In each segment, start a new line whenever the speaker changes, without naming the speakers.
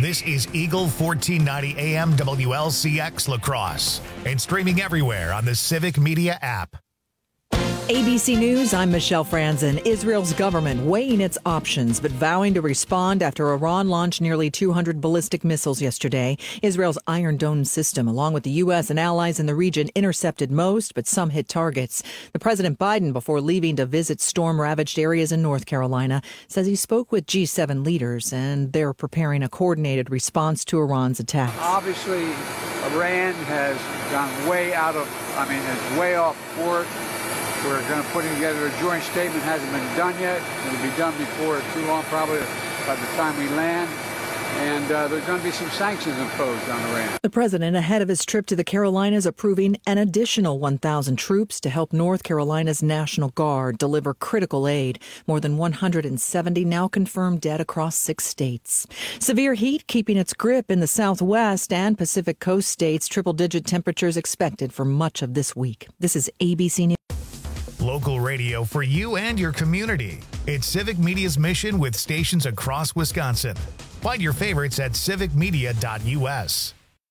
This is Eagle 1490 AM WLCX La Crosse and streaming everywhere on the Civic Media app.
ABC News, I'm Michelle Franzen. Israel's government weighing its options, but vowing to respond after Iran launched nearly 200 ballistic missiles yesterday. Israel's Iron Dome system, along with the U.S. and allies in the region, intercepted most, but some hit targets. The President Biden, before leaving to visit storm-ravaged areas in North Carolina, says he spoke with G7 leaders, and they're preparing a coordinated response to Iran's attacks.
Obviously, Iran has gone way is way off course. We're going to put together a joint statement. Hasn't been done yet. It'll be done before too long, probably by the time we land. And there's going to be some sanctions imposed on Iran.
The president, ahead of his trip to the Carolinas, approving an additional 1,000 troops to help North Carolina's National Guard deliver critical aid. More than 170 now confirmed dead across 6 states. Severe heat keeping its grip in the Southwest and Pacific Coast states. Triple-digit temperatures expected for much of this week. This is ABC News.
Local radio for you and your community. It's Civic Media's mission with stations across Wisconsin. Find your favorites at civicmedia.us.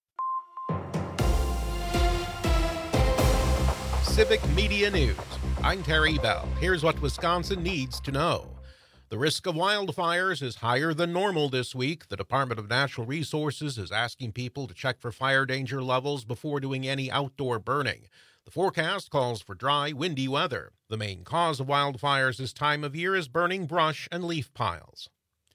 Civic Media News. I'm Terry Bell. Here's what Wisconsin needs to know. The risk of wildfires is higher than normal this week. The Department of Natural Resources is asking people to check for fire danger levels before doing any outdoor burning. The forecast calls for dry, windy weather. The main cause of wildfires this time of year is burning brush and leaf piles.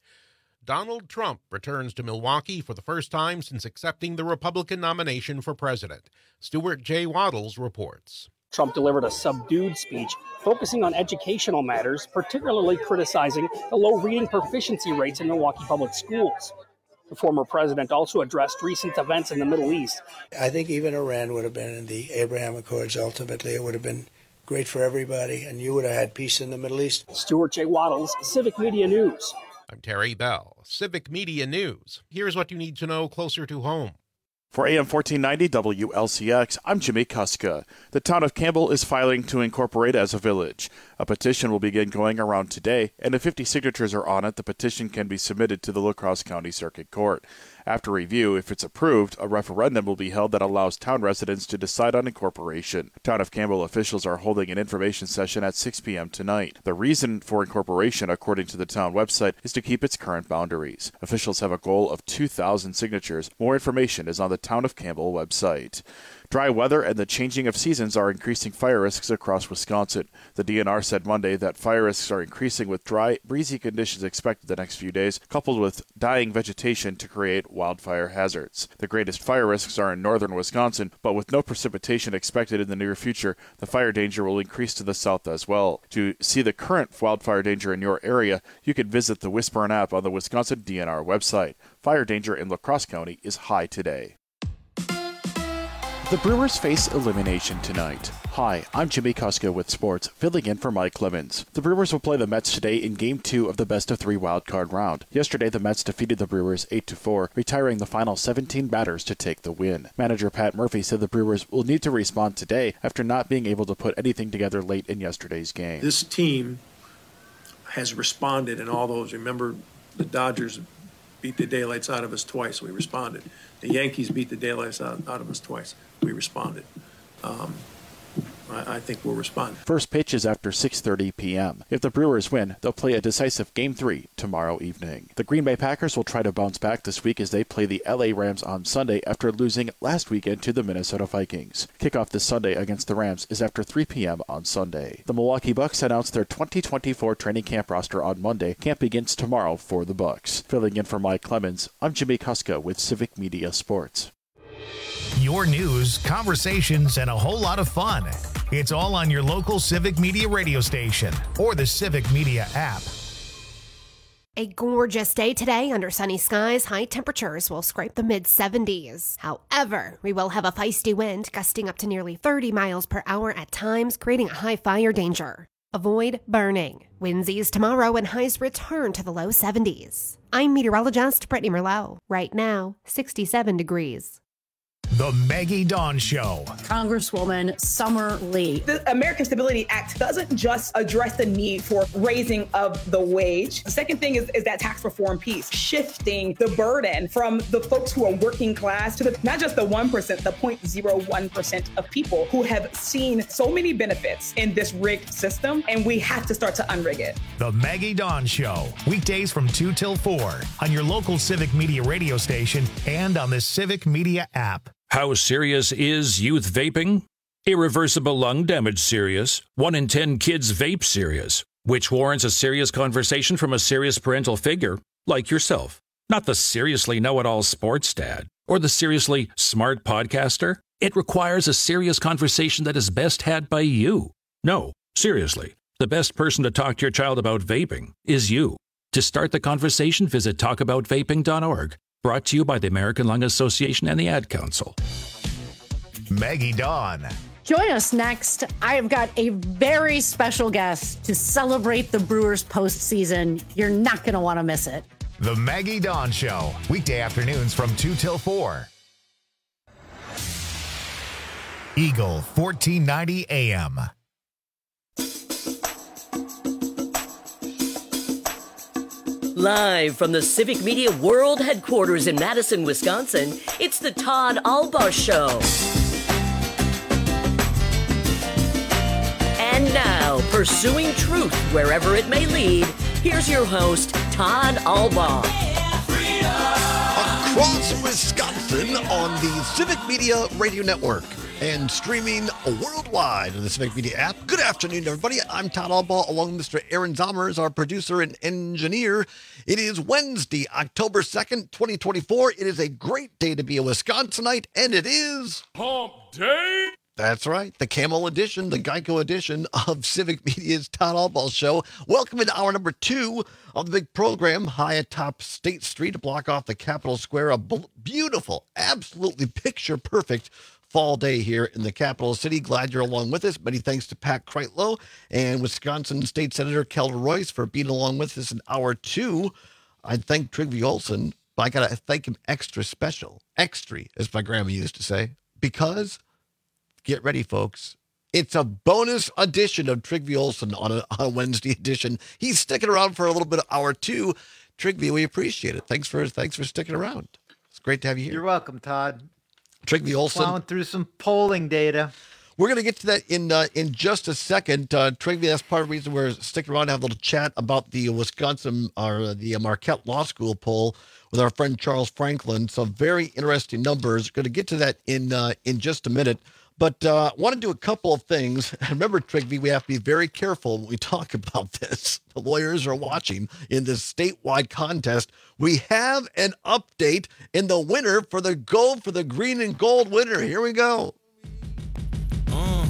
Donald Trump returns to Milwaukee for the first time since accepting the Republican nomination for president. Stuart J. Waddles reports.
Trump delivered a subdued speech focusing on educational matters, particularly criticizing the low reading proficiency rates in Milwaukee public schools. The former president also addressed recent events in the Middle East.
I think even Iran would have been in the Abraham Accords. Ultimately, it would have been great for everybody, and you would have had peace in the Middle East.
Stuart J. Waddles, Civic Media News.
I'm Terry Bell, Civic Media News. Here's what you need to know closer to home.
For AM 1490 WLCX, I'm Jimmy Kuska. The town of Campbell is filing to incorporate as a village. A petition will begin going around today, and if 50 signatures are on it, the petition can be submitted to the La Crosse County Circuit Court. After review, if it's approved, a referendum will be held that allows town residents to decide on incorporation. Town of Campbell officials are holding an information session at 6 p.m. tonight. The reason for incorporation, according to the town website, is to keep its current boundaries. Officials have a goal of 2,000 signatures. More information is on the Town of Campbell website. Dry weather and the changing of seasons are increasing fire risks across Wisconsin. The DNR said Monday that fire risks are increasing with dry, breezy conditions expected the next few days, coupled with dying vegetation to create wildfire hazards. The greatest fire risks are in northern Wisconsin, but with no precipitation expected in the near future, the fire danger will increase to the south as well. To see the current wildfire danger in your area, you can visit the Whisperin app on the Wisconsin DNR website. Fire danger in La Crosse County is high today. The Brewers face elimination tonight. Hi, I'm Jimmy Kuska with sports, filling in for Mike Clemens. The Brewers will play the Mets today in Game 2 of the best-of-3 wildcard round. Yesterday, the Mets defeated the Brewers 8-4, retiring the final 17 batters to take the win. Manager Pat Murphy said the Brewers will need to respond today after not being able to put anything together late in yesterday's game.
This team has responded in all those. Remember, the Dodgers beat the daylights out of us twice. We responded. The Yankees beat the daylights out of us twice. We responded. I think we'll respond.
First pitch is after 6:30 p.m. If the Brewers win, they'll play a decisive Game 3 tomorrow evening. The Green Bay Packers will try to bounce back this week as they play the LA Rams on Sunday after losing last weekend to the Minnesota Vikings. Kickoff this Sunday against the Rams is after 3 p.m. on Sunday. The Milwaukee Bucks announced their 2024 training camp roster on Monday. Camp begins tomorrow for the Bucks. Filling in for Mike Clemens, I'm Jimmy Kuska with Civic Media Sports.
Your news, conversations, and a whole lot of fun. It's all on your local Civic Media radio station or the Civic Media app.
A gorgeous day today under sunny skies. High temperatures will scrape the mid-70s. However, we will have a feisty wind gusting up to nearly 30 miles per hour at times, creating a high fire danger. Avoid burning. Winds ease tomorrow and highs return to the low 70s. I'm meteorologist Brittany Merlot. Right now, 67 degrees.
The Maggie Dawn Show.
Congresswoman Summer Lee.
The American Stability Act doesn't just address the need for raising of the wage. The second thing is that tax reform piece, shifting the burden from the folks who are working class to not just the 1%, the 0.01% of people who have seen so many benefits in this rigged system, and we have to start to unrig it.
The Maggie Dawn Show, weekdays from 2 till 4 on your local Civic Media radio station and on the Civic Media app.
How serious is youth vaping? Irreversible lung damage serious. 1 in 10 kids vape serious, which warrants a serious conversation from a serious parental figure like yourself. Not the seriously know-it-all sports dad or the seriously smart podcaster. It requires a serious conversation that is best had by you. No, seriously, the best person to talk to your child about vaping is you. To start the conversation, visit talkaboutvaping.org. Brought to you by the American Lung Association and the Ad Council.
Maggie Dawn.
Join us next. I have got a very special guest to celebrate the Brewers postseason. You're not going to want to miss it.
The Maggie Dawn Show, weekday afternoons from 2 till 4. Eagle 1490 AM.
Live from the Civic Media World Headquarters in Madison, Wisconsin, it's the Todd Albaugh Show. And now, pursuing truth wherever it may lead, here's your host, Todd Albaugh.
Across Wisconsin on the Civic Media Radio Network and streaming worldwide on the Civic Media app. Good afternoon, everybody. I'm Todd Albaugh, along with Mr. Aaron Zommers, our producer and engineer. It is Wednesday, October 2nd, 2024. It is a great day to be a Wisconsinite, and it is
Hump Day.
That's right, the Camel edition, the Geico edition of Civic Media's Todd Albaugh Show. Welcome into hour number 2 of the big program, high atop State Street to block off the Capitol Square. A beautiful, absolutely picture-perfect fall day here in the capital city. Glad you're along with us. Many thanks to Pat Kreitlow and Wisconsin State Senator Kelda Royce for being along with us in hour 2. I thank Trygve Olsen, but I got to thank him extra special. Extra, as my grandma used to say, because, get ready, folks, it's a bonus edition of Trygve Olsen on a Wednesday edition. He's sticking around for a little bit of hour 2. Trygve, we appreciate it. Thanks for sticking around. It's great to have you here.
You're welcome, Todd.
Trygve Olsen.
Plowing through some polling data.
We're going to get to that in just a second. Trygve, that's part of the reason we're sticking around to have a little chat about the Wisconsin, or the Marquette Law School poll with our friend Charles Franklin. Some very interesting numbers. Going to get to that in just a minute. But I want to do a couple of things. Remember, Trygve, we have to be very careful when we talk about this. The lawyers are watching in this statewide contest. We have an update in the winner for the gold, for the green and gold winner. Here we go.
Now,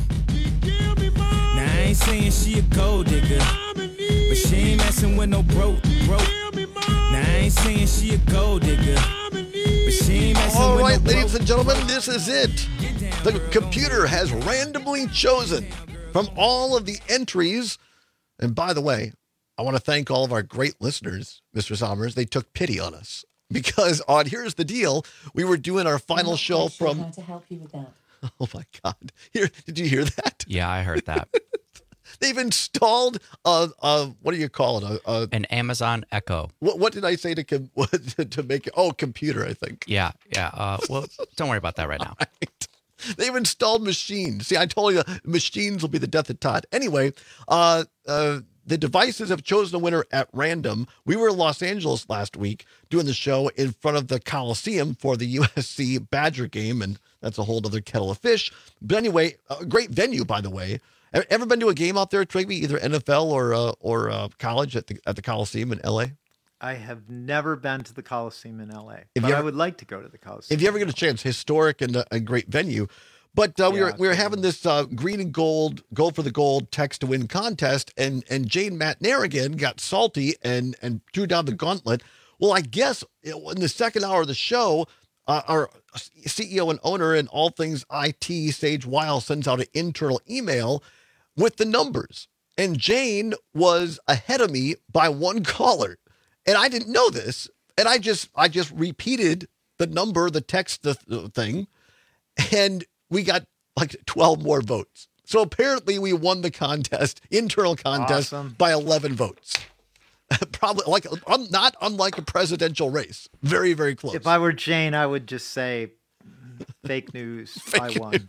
I ain't saying she a gold digger, but she ain't messing with no broke. Now, I ain't saying she a gold digger, but she ain't messing
All
with
right,
no
ladies and gentlemen, this is it. The computer has randomly chosen from all of the entries. And by the way, I want to thank all of our great listeners, Mr. Zommers. They took pity on us because here's the deal. We were doing our final show from...
How to help you with that.
Oh, my God. Did you hear that?
Yeah, I heard that.
They've installed what do you call it?
An Amazon Echo.
What did I say to make it? Oh, computer, I think.
Yeah. Well, don't worry about that right now.
Right. They've installed machines. See, I told you machines will be the death of Todd. Anyway, the devices have chosen a winner at random. We were in Los Angeles last week doing the show in front of the Coliseum for the USC Badger game, and that's a whole other kettle of fish. But anyway, a great venue, by the way. Ever been to a game out there, Trygve, either NFL or college at the Coliseum in L.A.?
I have never been to the Coliseum in L.A., but I would like to go to the Coliseum.
If you ever get a chance, historic and a great venue. But we were having this green and gold for the gold text to win contest, and Jane Matt-Narrigan got salty and threw down the gauntlet. Well, I guess in the second hour of the show, our CEO and owner and all things IT, Sage Weil, sends out an internal email with the numbers. And Jane was ahead of me by one caller. And I didn't know this. And I just repeated the number, the text thing. and we got like 12 more votes. So apparently we won the internal contest, by 11 votes. Probably not unlike a presidential race. Very, very close.
If I were Jane, I would just say fake news. I won.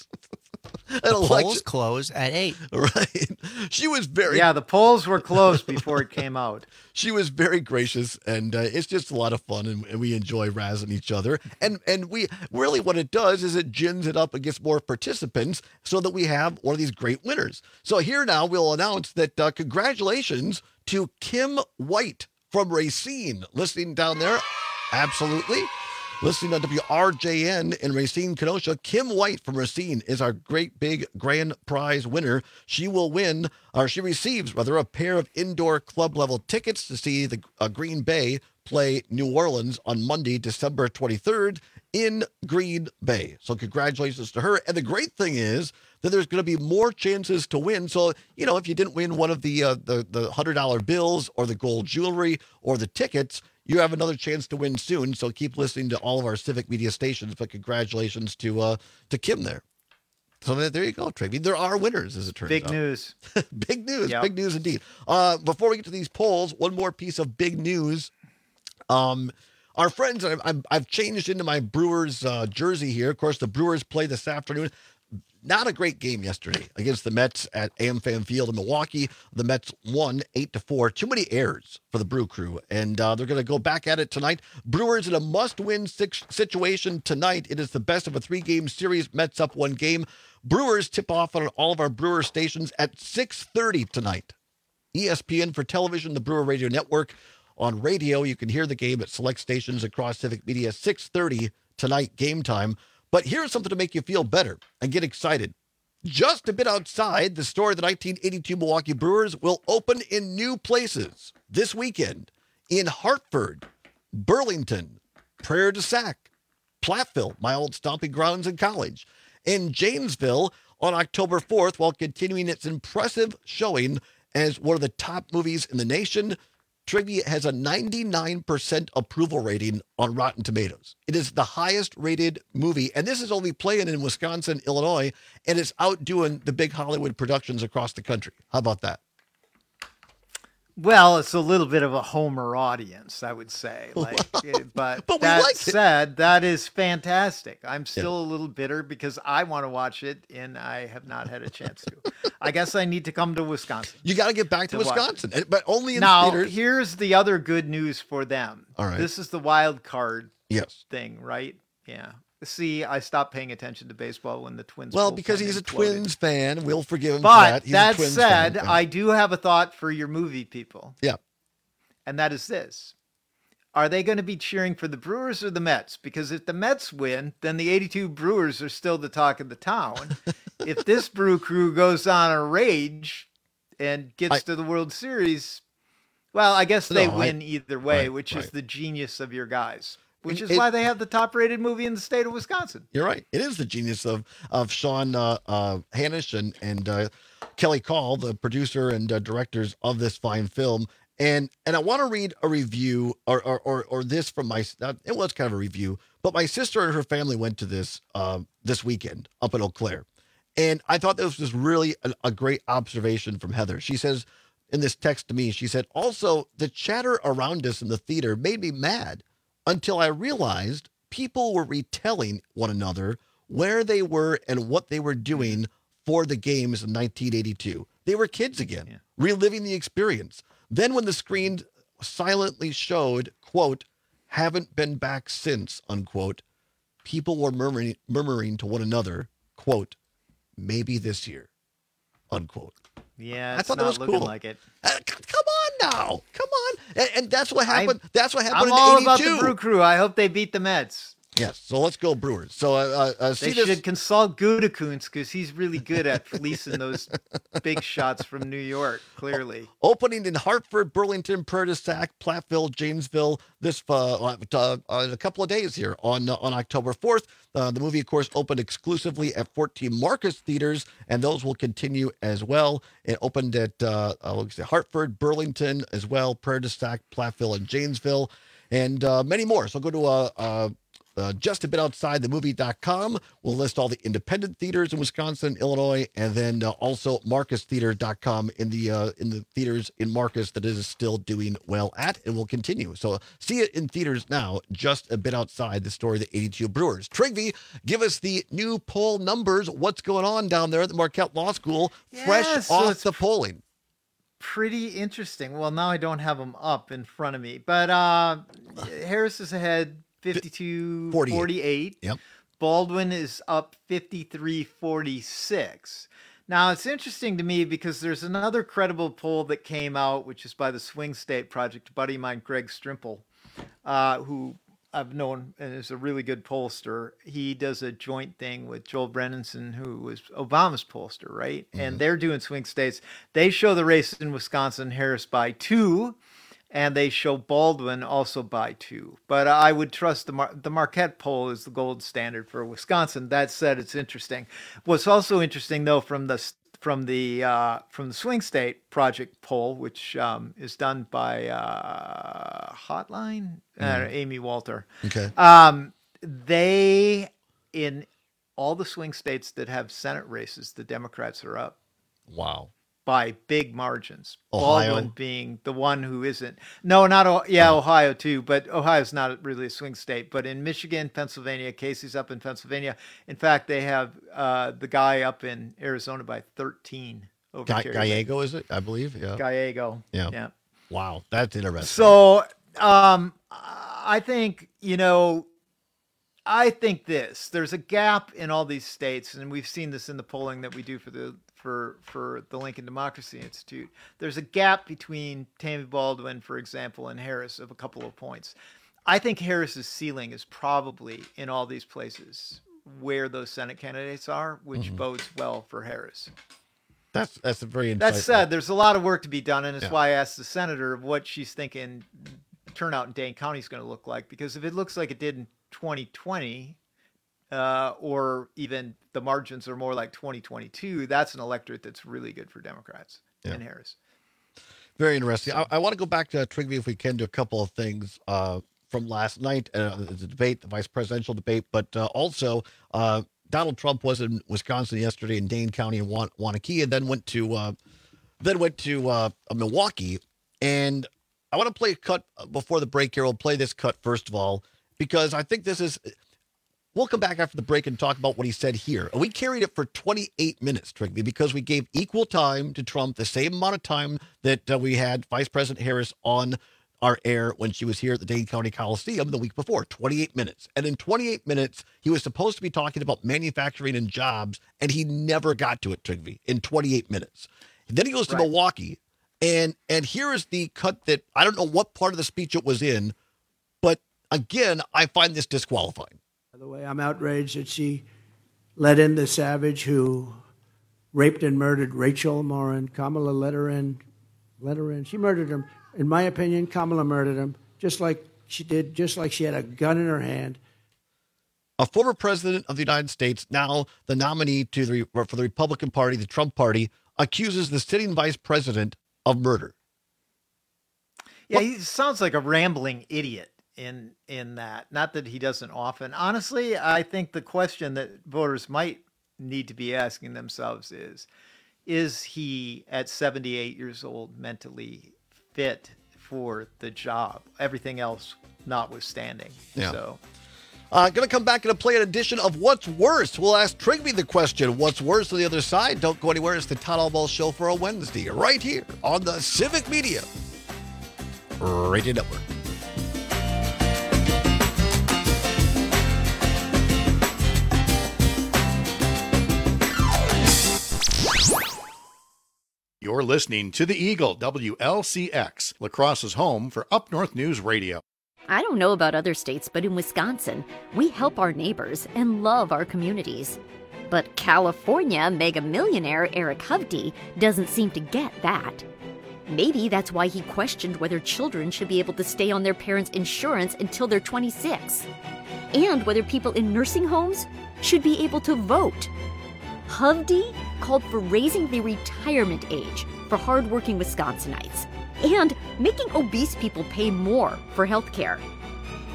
The polls closed at 8.
Right. She was very...
Yeah, the polls were closed before it came out.
She was very gracious, and it's just a lot of fun, and we enjoy razzing each other. And we really, what it does is it gins it up and gets more participants so that we have one of these great winners. So here now we'll announce that congratulations to Kim White from Racine, listening down there. Absolutely. Listening on WRJN in Racine, Kenosha. Kim White from Racine is our great big grand prize winner. She will win, or she receives rather, a pair of indoor club level tickets to see the Green Bay play New Orleans on Monday, December 23rd in Green Bay. So congratulations to her. And the great thing is that there's going to be more chances to win. So, if you didn't win one of the $100 bills or the gold jewelry or the tickets, you have another chance to win soon. So keep listening to all of our Civic Media stations. But congratulations to Kim there. So there you go, Tracy. There are winners, as it turns out.
Big news.
Big news.
Yep.
Big news indeed. Before we get to these polls, one more piece of big news. Our friends, I've changed into my Brewers jersey here. Of course, the Brewers play this afternoon. Not a great game yesterday against the Mets at AmFam Field in Milwaukee. The Mets won 8-4. Too many errors for the Brew Crew, and they're going to go back at it tonight. Brewers in a must-win situation tonight. It is the best of a 3-game series. Mets up 1 game. Brewers tip off on all of our Brewer stations at 6:30 tonight. ESPN for television, the Brewer Radio Network. On radio, you can hear the game at select stations across Civic Media. 6:30 tonight, game time. But here's something to make you feel better and get excited. Just a bit outside, the store of the 1982 Milwaukee Brewers will open in new places this weekend in Hartford, Burlington, Prairie du Sac, Platteville, my old stomping grounds in college, and Janesville on October 4th, while continuing its impressive showing as one of the top movies in the nation. Trivia has a 99% approval rating on Rotten Tomatoes. It is the highest rated movie, and this is only playing in Wisconsin, Illinois, and it's outdoing the big Hollywood productions across the country. How about that?
Well, it's a little bit of a Homer audience, I would say. But that said, that is fantastic. I'm still a little bitter because I want to watch it, and I have not had a chance to. I guess I need to come to Wisconsin.
You got to get back to Wisconsin, but only in
now,
theaters.
Here's the other good news for them.
All right.
This is the wild card
thing,
right? Yeah. See, I stopped paying attention to baseball when the Twins.
Well, because he's a Twins fan, we'll forgive him
but
for that.
That said, I do have a thought for your movie people.
Yeah.
And that is this. Are they going to be cheering for the Brewers or the Mets? Because if the Mets win, then the 82 Brewers are still the talk of the town. If this Brew Crew goes on a rage and gets to the World Series, well, I guess they win either way, which is the genius of your guys. Which is why they have the top-rated movie in the state of Wisconsin.
You're right. It is the genius of Sean Hanisch and Kelly Call, the producer and directors of this fine film. And I want to read a review or this from my. It was kind of a review, but my sister and her family went to this this weekend up in Eau Claire, and I thought this was really a great observation from Heather. She says in this text to me, she said, "Also, the chatter around us in the theater made me mad." Until I realized people were retelling one another where they were and what they were doing for the games in 1982. They were kids again, reliving the experience. Then when the screen silently showed, quote, "haven't been back since," unquote, people were murmuring to one another, quote, "maybe this year," unquote.
Yeah, it's not looking like it.
Come on now. Come on. And that's what happened. That's what happened
I'm
in
all
82.
about the Brew Crew. I hope they beat the Mets.
Yes. So let's go Brewers. So
they should consult Gutekunst because he's really good at fleecing those big shots from New York, clearly.
Opening in Hartford, Burlington, Prairie du Sac, Platteville, Janesville, this in a couple of days here on October 4th. The movie, of course, opened exclusively at 14 Marcus theaters, and those will continue as well. It opened at Hartford, Burlington as well, Prairie du Sac, Platteville, and Janesville, and many more. So go to just a bit outside the movie.com. We'll list all the independent theaters in Wisconsin, Illinois, and then also marcustheater.com in the theaters in Marcus that is still doing well at and will continue. So see it in theaters now, just a bit outside the story of the 82 Brewers. Trygve, give us the new poll numbers. What's going on down there at the Marquette Law School, fresh off the polling?
Pretty interesting. Well, now I don't have them up in front of me, but Harris is ahead 52-48.
Yep.
Baldwin is up 53-46. Now, it's interesting to me because there's another credible poll that came out, which is by the Swing State Project, a buddy of mine, Greg Strimple, who I've known and is a really good pollster. He does a joint thing with Joel Brennanson, who was Obama's pollster, right? Mm-hmm. And they're doing swing states. They show the race in Wisconsin, Harris by 2, and they show Baldwin also by 2. But I would trust the Marquette poll is the gold standard for Wisconsin. That said, it's interesting. What's also interesting, though, from the Swing State Project poll, which is done by Hotline, Amy Walter.
Okay.
They, in all the swing states that have Senate races, the Democrats are up.
Wow.
By big margins.
Ohio?
Baldwin being the one who isn't. No, not Ohio too, but Ohio's not really a swing state. But in Michigan, Pennsylvania, Casey's up in Pennsylvania. In fact, they have the guy up in Arizona by 13 over
Gallego, is it? I believe. Yeah.
Gallego.
Yeah. Wow, that's interesting.
So I think, there's a gap in all these states, and we've seen this in the polling that we do for the Lincoln Democracy Institute. There's a gap between Tammy Baldwin, for example, and Harris of a couple of points. I think Harris's ceiling is probably in all these places where those Senate candidates are, which bodes well for Harris.
That's a very insightful.
That said, there's a lot of work to be done, and it's why I asked the senator what she's thinking turnout in Dane County is going to look like. Because if it looks like it did in 2020, or even the margins are more like 2022, that's an electorate that's really good for Democrats and Harris.
Very interesting. I want to go back to Trygve, if we can, to a couple of things from last night, the debate, the vice presidential debate, but also Donald Trump was in Wisconsin yesterday in Dane County and Waunakee, and then went to Milwaukee. And I want to play a cut before the break here. We'll play this cut first of all, because I think this is. We'll come back after the break and talk about what he said here. We carried it for 28 minutes, Trygve, because we gave equal time to Trump, the same amount of time that we had Vice President Harris on our air when she was here at the Dane County Coliseum the week before, 28 minutes. And in 28 minutes, he was supposed to be talking about manufacturing and jobs, and he never got to it, Trygve, in 28 minutes. And then he goes to Milwaukee, and here is the cut that I don't know what part of the speech it was in, but again, I find this disqualifying.
By the way, I'm outraged that she let in the savage who raped and murdered Rachel Morin. Kamala let her in. She murdered him. In my opinion, Kamala murdered him, just like she had a gun in her hand.
A former president of the United States, now the nominee for the Republican Party, the Trump Party, accuses the sitting vice president of murder.
Yeah, he sounds like a rambling idiot. In that, not that he doesn't often. Honestly, I think the question that voters might need to be asking themselves is he at 78 years old mentally fit for the job? Everything else notwithstanding.
Yeah.
So,
going to come back and play an edition of What's Worse. We'll ask Trygve the question, what's worse on the other side? Don't go anywhere. It's the Todd Allball Show for a Wednesday, right here on the Civic Media Radio Network.
You're listening to The Eagle, WLCX, La Crosse's home for Up North News Radio.
I don't know about other states, but in Wisconsin, we help our neighbors and love our communities. But California mega millionaire Eric Hovde doesn't seem to get that. Maybe that's why he questioned whether children should be able to stay on their parents' insurance until they're 26, and whether people in nursing homes should be able to vote. Hovde called for raising the retirement age for hardworking Wisconsinites and making obese people pay more for health care.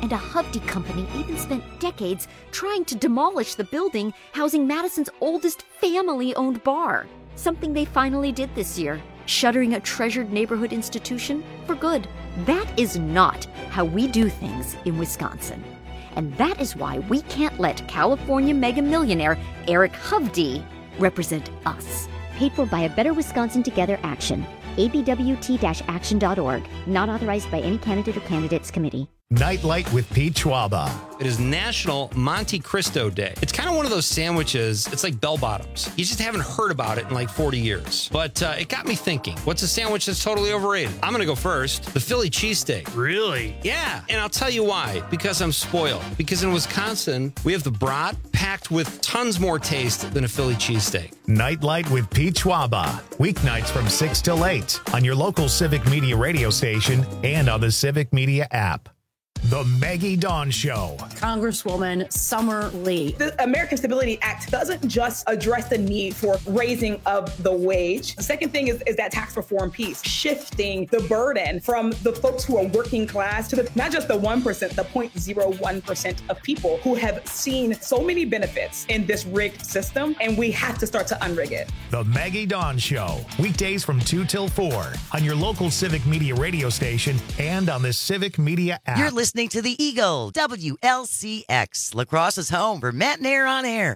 And a Hovde company even spent decades trying to demolish the building housing Madison's oldest family-owned bar. Something they finally did this year, shuttering a treasured neighborhood institution for good. That is not how we do things in Wisconsin. And that is why we can't let California mega millionaire Eric Hovde represent us.
Paid for by a Better Wisconsin Together action. abwt-action.org. Not authorized by any candidate or candidates committee.
Nightlight with Pete Schwaba.
It is National Monte Cristo Day. It's kind of one of those sandwiches, it's like bell bottoms. You just haven't heard about it in like 40 years. But it got me thinking, what's a sandwich that's totally overrated? I'm going to go first. The Philly cheesesteak.
Really?
Yeah, and I'll tell you why. Because I'm spoiled. Because in Wisconsin, we have the brat packed with tons more taste than a Philly cheesesteak.
Nightlight with Pete Schwaba. Weeknights from 6 till 8 on your local Civic Media radio station and on the Civic Media app. The Maggie Dawn Show.
Congresswoman Summer Lee.
The American Stability Act doesn't just address the need for raising of the wage. The second thing is that tax reform piece, shifting the burden from the folks who are working class to not just the 1%, the 0.01% of people who have seen so many benefits in this rigged system, and we have to start to unrig it.
The Maggie Dawn Show. Weekdays from 2 till 4 on your local Civic Media radio station and on the Civic Media app.
You're listening to the Eagle, WLCX, La Crosse's home for Matt and Air on Air.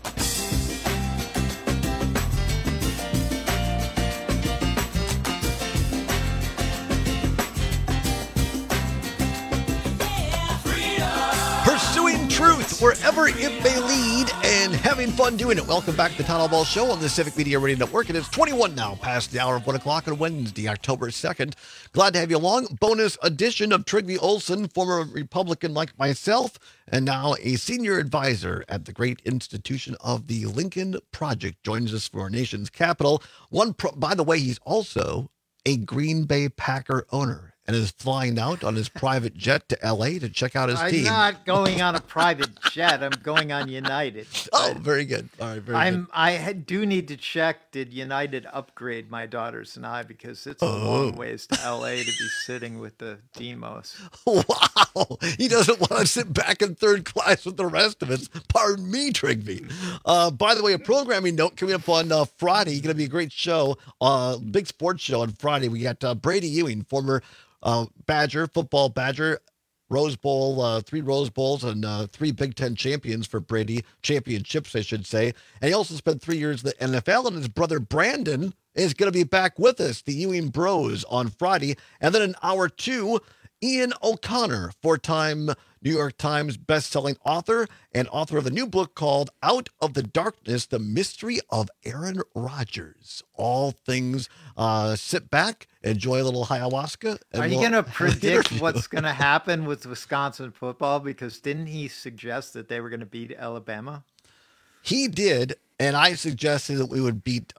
Pursuing truth wherever it may lead and having fun doing it. Welcome back to the Town Hall Show on the Civic Media Radio Network. It is 21 now past the hour of 1 o'clock on Wednesday, October 2nd. Glad to have you along. Bonus edition of Trygve Olsen, former Republican like myself, and now a senior advisor at the great institution of the Lincoln Project, joins us from our nation's capital. By the way, he's also a Green Bay Packer owner and is flying out on his private jet to L.A. to check out his team.
I'm not going on a private jet. I'm going on United.
Oh, very good. All right, very good.
I do need to check, did United upgrade my daughters and I, because it's a long ways to L.A. to be sitting with the Demos.
Wow. He doesn't want to sit back in third class with the rest of us. Pardon me, Trygve. By the way, a programming note coming up on Friday. Going to be a great show, big sports show on Friday. We got Brady Ewing, former Badger, football Badger, Rose Bowl, 3 Rose Bowls and 3 Big Ten champions for Brady, championships, I should say. And he also spent 3 years in the NFL, and his brother Brandon is going to be back with us, the Ewing Bros, on Friday. And then in hour 2, Ian O'Connor, 4-time New York Times bestselling author and author of a new book called Out of the Darkness, The Mystery of Aaron Rodgers. All things, sit back, enjoy a little ayahuasca.
Are you going to predict what's going to happen with Wisconsin football? Because didn't he suggest that they were going to beat Alabama?
He did, and I suggested that we would beat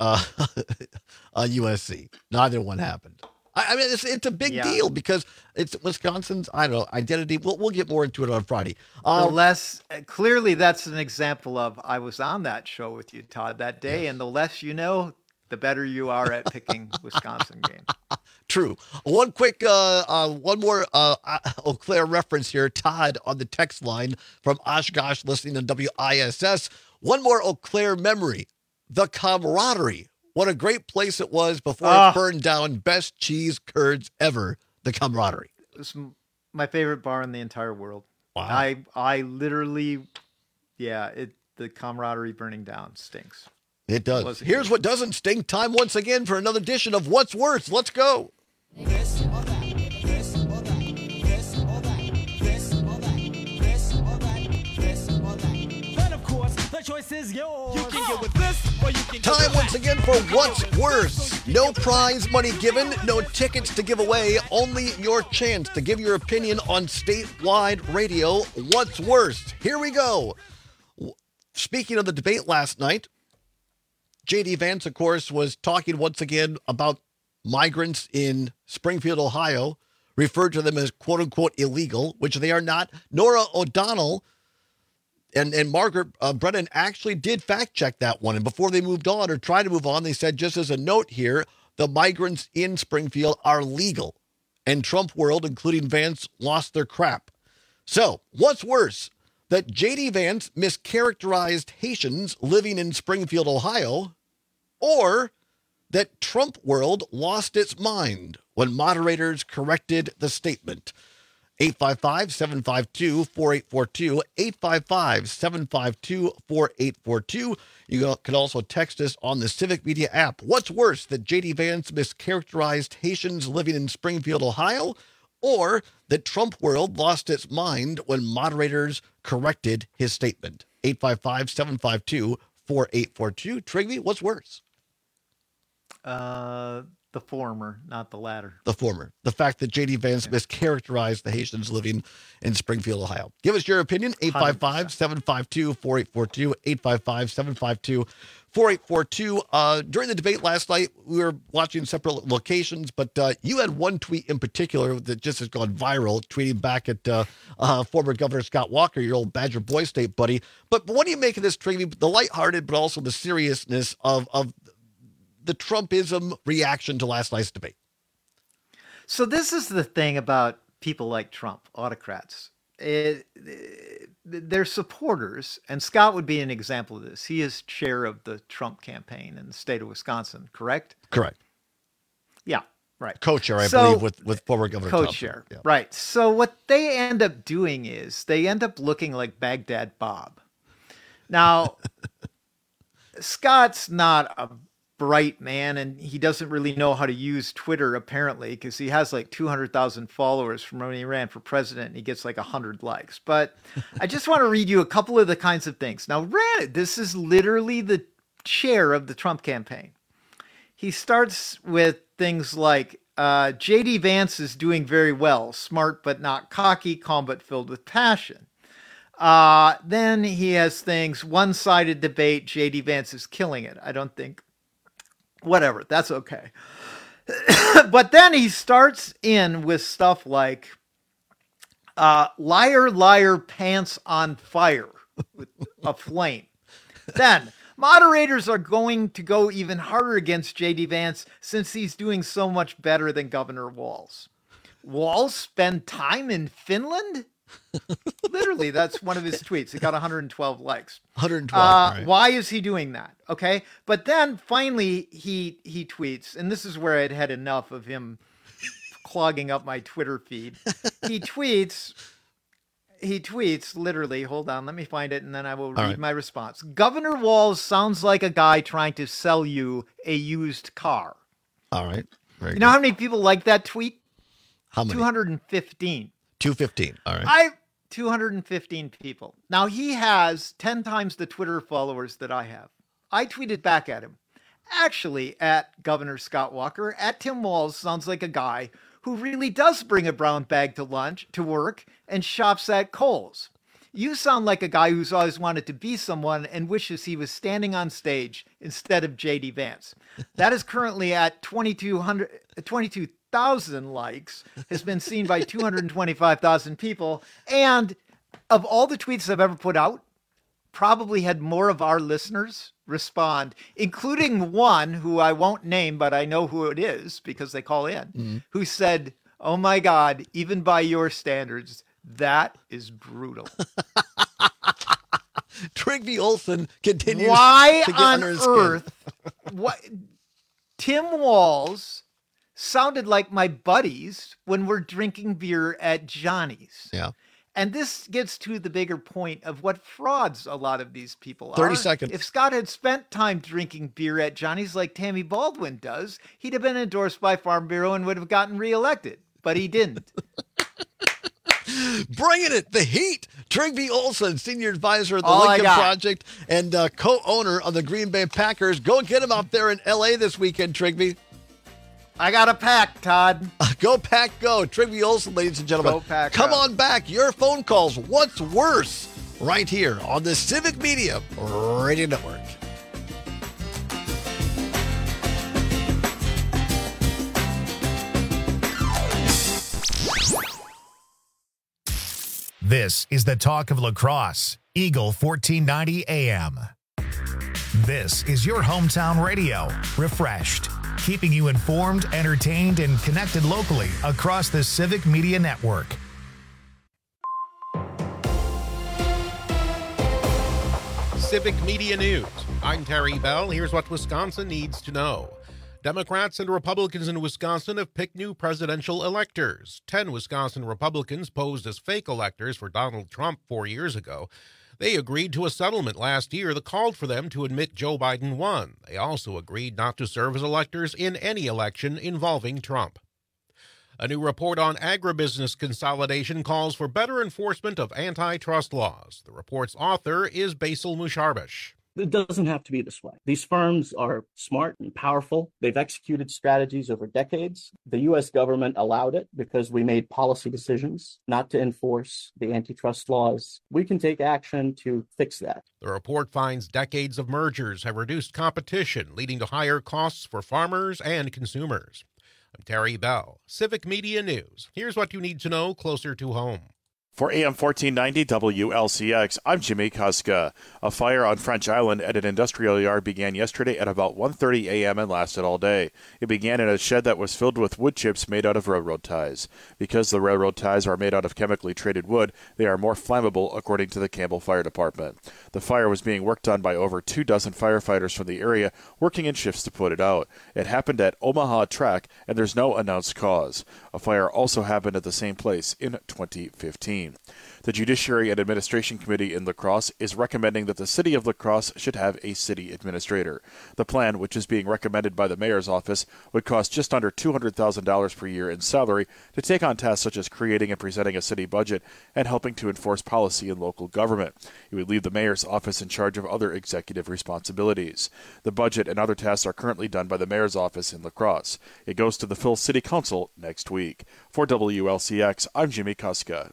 USC. Neither one happened. I mean, it's a big deal because it's Wisconsin's, I don't know, identity. We'll get more into it on Friday.
Clearly that's an example of, I was on that show with you, Todd, that day, and the less you know, the better you are at picking Wisconsin games.
True. One more Eau Claire reference here. Todd on the text line from Oshkosh listening to WISS. One more Eau Claire memory. The camaraderie. What a great place it was before it burned down. Best cheese curds ever. The camaraderie.
It was my favorite bar in the entire world.
Wow.
I literally, the camaraderie burning down stinks.
It does. Here's what doesn't stink. Time once again for another edition of What's Worse. Let's go.
Choice is yours. You can get with this, or you can
Time once again for What's Worse. No prize money given, no tickets to give away, only your chance to give your opinion on statewide radio. What's worse? Here we go. Speaking of the debate last night, J.D. Vance, of course, was talking once again about migrants in Springfield, Ohio, referred to them as quote-unquote illegal, which they are not. Nora O'Donnell and Margaret Brennan actually did fact-check that one. And before they moved on or tried to move on, they said, just as a note here, the migrants in Springfield are legal. And Trump world, including Vance, lost their crap. So, what's worse, that J.D. Vance mischaracterized Haitians living in Springfield, Ohio, or that Trump World lost its mind when moderators corrected the statement? 855-752-4842, 855-752-4842. You can also text us on the Civic Media app. What's worse, that J.D. Vance mischaracterized Haitians living in Springfield, Ohio, or that Trump World lost its mind when moderators corrected his statement? 855-752-4842. Trigby, what's worse?
The former, not the latter.
The former. The fact that J.D. Vance mischaracterized the Haitians living in Springfield, Ohio. Give us your opinion. 855-752-4842. 855-752-4842. During the debate last night, we were watching separate locations, but you had one tweet in particular that just has gone viral, tweeting back at former Governor Scott Walker, your old Badger Boy State buddy. But what do you make of this, Trigby? The lighthearted, but also the seriousness of the Trumpism reaction to last night's debate.
So this is the thing about people like Trump, autocrats. They're supporters, and Scott would be an example of this. He is chair of the Trump campaign in the state of Wisconsin, correct?
Correct.
Yeah, right.
Co-chair, I believe, with former Governor Trump.
Co-chair,
yeah.
Right. So what they end up doing is they end up looking like Baghdad Bob. Now, Scott's not a bright man, and he doesn't really know how to use Twitter, apparently, because he has like 200,000 followers from when he ran for president, and he gets like 100 likes. But I just want to read you a couple of the kinds of things. Now, granted, this is literally the chair of the Trump campaign. He starts with things like, J.D. Vance is doing very well, smart but not cocky, calm but filled with passion. Then he has things, one-sided debate, J.D. Vance is killing it. I don't think... Whatever, that's okay. But then he starts in with stuff like, liar, liar, pants on fire with a flame. Then, moderators are going to go even harder against J.D. Vance since he's doing so much better than Governor Walz. Walz spend time in Finland? Literally, that's one of his tweets. It got 112 likes.
112. Right.
Why is he doing that? Okay. But then finally he tweets, and this is where I'd had enough of him clogging up my Twitter feed. He tweets literally, hold on, let me find it, and then I will read my response. Governor Walz sounds like a guy trying to sell you a used car.
All right.
You know how many people like that tweet?
How many?
215.
215. All right.
215 people. Now he has 10 times the Twitter followers that I have. I tweeted back at him. Actually, at Governor Scott Walker, at Tim Walz sounds like a guy who really does bring a brown bag to work and shops at Kohl's. You sound like a guy who's always wanted to be someone and wishes he was standing on stage instead of J.D. Vance. That is currently at 22,000 likes, has been seen by 225,000 people, and of all the tweets I've ever put out, probably had more of our listeners respond, including one who I won't name, but I know who it is because they call in, who said, "Oh my God, even by your standards, that is brutal."
Trigby Olson continues
Why
to get
on
under his
earth? What Tim Walz sounded like my buddies when we're drinking beer at Johnny's.
Yeah.
And this gets to the bigger point of what frauds a lot of these people are.
30 seconds.
If Scott had spent time drinking beer at Johnny's like Tammy Baldwin does, he'd have been endorsed by Farm Bureau and would have gotten reelected. But he didn't.
Bringing it, the heat. Trigby Olson, senior advisor of the Lincoln Project and co-owner of the Green Bay Packers. Go get him out there in L.A. this weekend, Trigby.
I got a pack, Todd.
Go Pack, go. Trigby Olson, ladies and gentlemen.
Go Pack,
Come
go.
on back. Your phone calls. What's worse? Right here on the Civic Media Radio Network.
This is the talk of La Crosse, Eagle 1490 AM. This is your hometown radio, refreshed, keeping you informed, entertained, and connected locally across the Civic Media Network.
Civic Media News. I'm Terry Bell. Here's what Wisconsin needs to know. Democrats and Republicans in Wisconsin have picked new presidential electors. 10 Wisconsin Republicans posed as fake electors for Donald Trump 4 years ago. They agreed to a settlement last year that called for them to admit Joe Biden won. They also agreed not to serve as electors in any election involving Trump. A new report on agribusiness consolidation calls for better enforcement of antitrust laws. The report's author is Basil Musharbash.
It doesn't have to be this way. These firms are smart and powerful. They've executed strategies over decades. The U.S. government allowed it because we made policy decisions not to enforce the antitrust laws. We can take action to fix that.
The report finds decades of mergers have reduced competition, leading to higher costs for farmers and consumers. I'm Terry Bell, Civic Media News. Here's what you need to know closer to home.
For AM 1490 WLCX, I'm Jimmy Kuska. A fire on French Island at an industrial yard began yesterday at about 1:30 a.m. and lasted all day. It began in a shed that was filled with wood chips made out of railroad ties. Because the railroad ties are made out of chemically treated wood, they are more flammable, according to the Campbell Fire Department. The fire was being worked on by over 24 firefighters from the area, working in shifts to put it out. It happened at Omaha Track, and there's no announced cause. A fire also happened at the same place in 2015. The Judiciary and Administration Committee in La Crosse is recommending that the City of La Crosse should have a city administrator. The plan, which is being recommended by the mayor's office, would cost just under $200,000 per year in salary to take on tasks such as creating and presenting a city budget and helping to enforce policy in local government. It would leave the mayor's office in charge of other executive responsibilities. The budget and other tasks are currently done by the mayor's office in La Crosse. It goes to the full City Council next week. For WLCX, I'm Jimmy Kuska.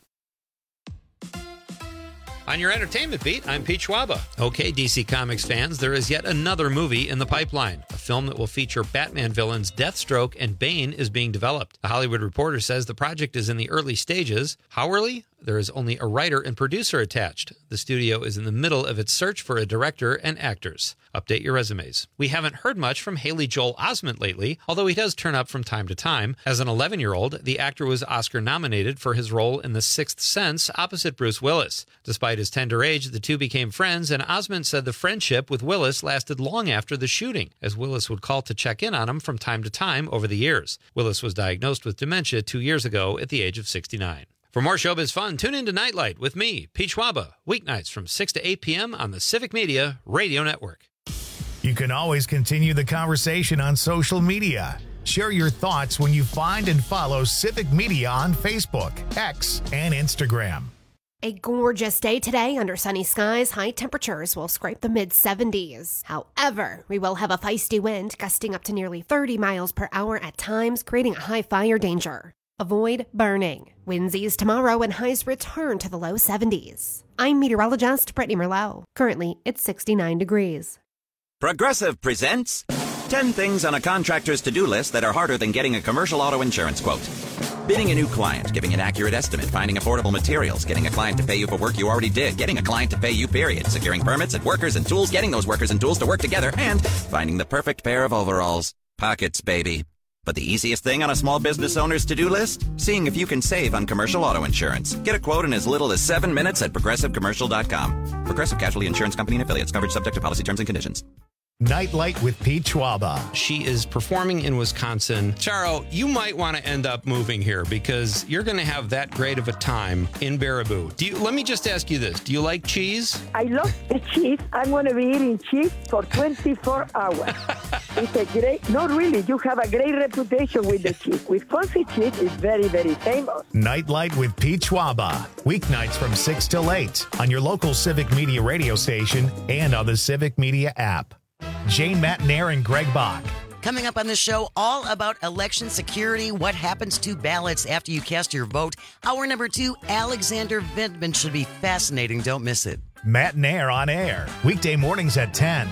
On your entertainment beat, I'm Pete Schwaba. Okay, DC Comics fans, there is yet another movie in the pipeline. A film that will feature Batman villains Deathstroke and Bane is being developed. The Hollywood Reporter says the project is in the early stages. How early? There is only a writer and producer attached. The studio is in the middle of its search for a director and actors. Update your resumes. We haven't heard much from Haley Joel Osment lately, although he does turn up from time to time. As an 11-year-old, the actor was Oscar-nominated for his role in The Sixth Sense opposite Bruce Willis. Despite his tender age, the two became friends, and Osment said the friendship with Willis lasted long after the shooting, as Willis would call to check in on him from time to time over the years. Willis was diagnosed with dementia 2 years ago at the age of 69. For more showbiz fun, tune in to Nightlight with me, Pete Schwaba, weeknights from 6 to 8 p.m. on the Civic Media Radio Network.
You can always continue the conversation on social media. Share your thoughts when you find and follow Civic Media on Facebook, X, and Instagram.
A gorgeous day today under sunny skies. High temperatures will scrape the mid-70s. However, we will have a feisty wind gusting up to nearly 30 miles per hour at times, creating a high fire danger. Avoid burning. Winds ease tomorrow and highs return to the low 70s. I'm meteorologist Brittany Merlot. Currently, it's 69 degrees.
Progressive presents 10 things on a contractor's to-do list that are harder than getting a commercial auto insurance quote. Bidding a new client, giving an accurate estimate, finding affordable materials, getting a client to pay you for work you already did, getting a client to pay you, period, securing permits and workers and tools, getting those workers and tools to work together, and finding the perfect pair of overalls. Pockets, baby. But the easiest thing on a small business owner's to-do list? Seeing if you can save on commercial auto insurance. Get a quote in as little as 7 minutes at ProgressiveCommercial.com. Progressive Casualty Insurance Company and Affiliates. Coverage subject to policy terms and conditions.
Nightlight with Pete Schwaba.
She is performing in Wisconsin. Charo, you might want to end up moving here because you're going to have that great of a time in Baraboo. Let me just ask you this. Do you like cheese?
I love the cheese. I'm going to be eating cheese for 24 hours. It's a great, not really, you have a great reputation with the cheese. Wisconsin cheese is very, very famous.
Nightlight with Pete Schwaba. Weeknights from 6 till 8 on your local Civic Media radio station and on the Civic Media app. Jane Matnair and Greg Bach.
Coming up on the show, all about election security, what happens to ballots after you cast your vote. Hour number 2, Alexander Vindman should be fascinating. Don't miss it.
Matnair on air, weekday mornings at 10.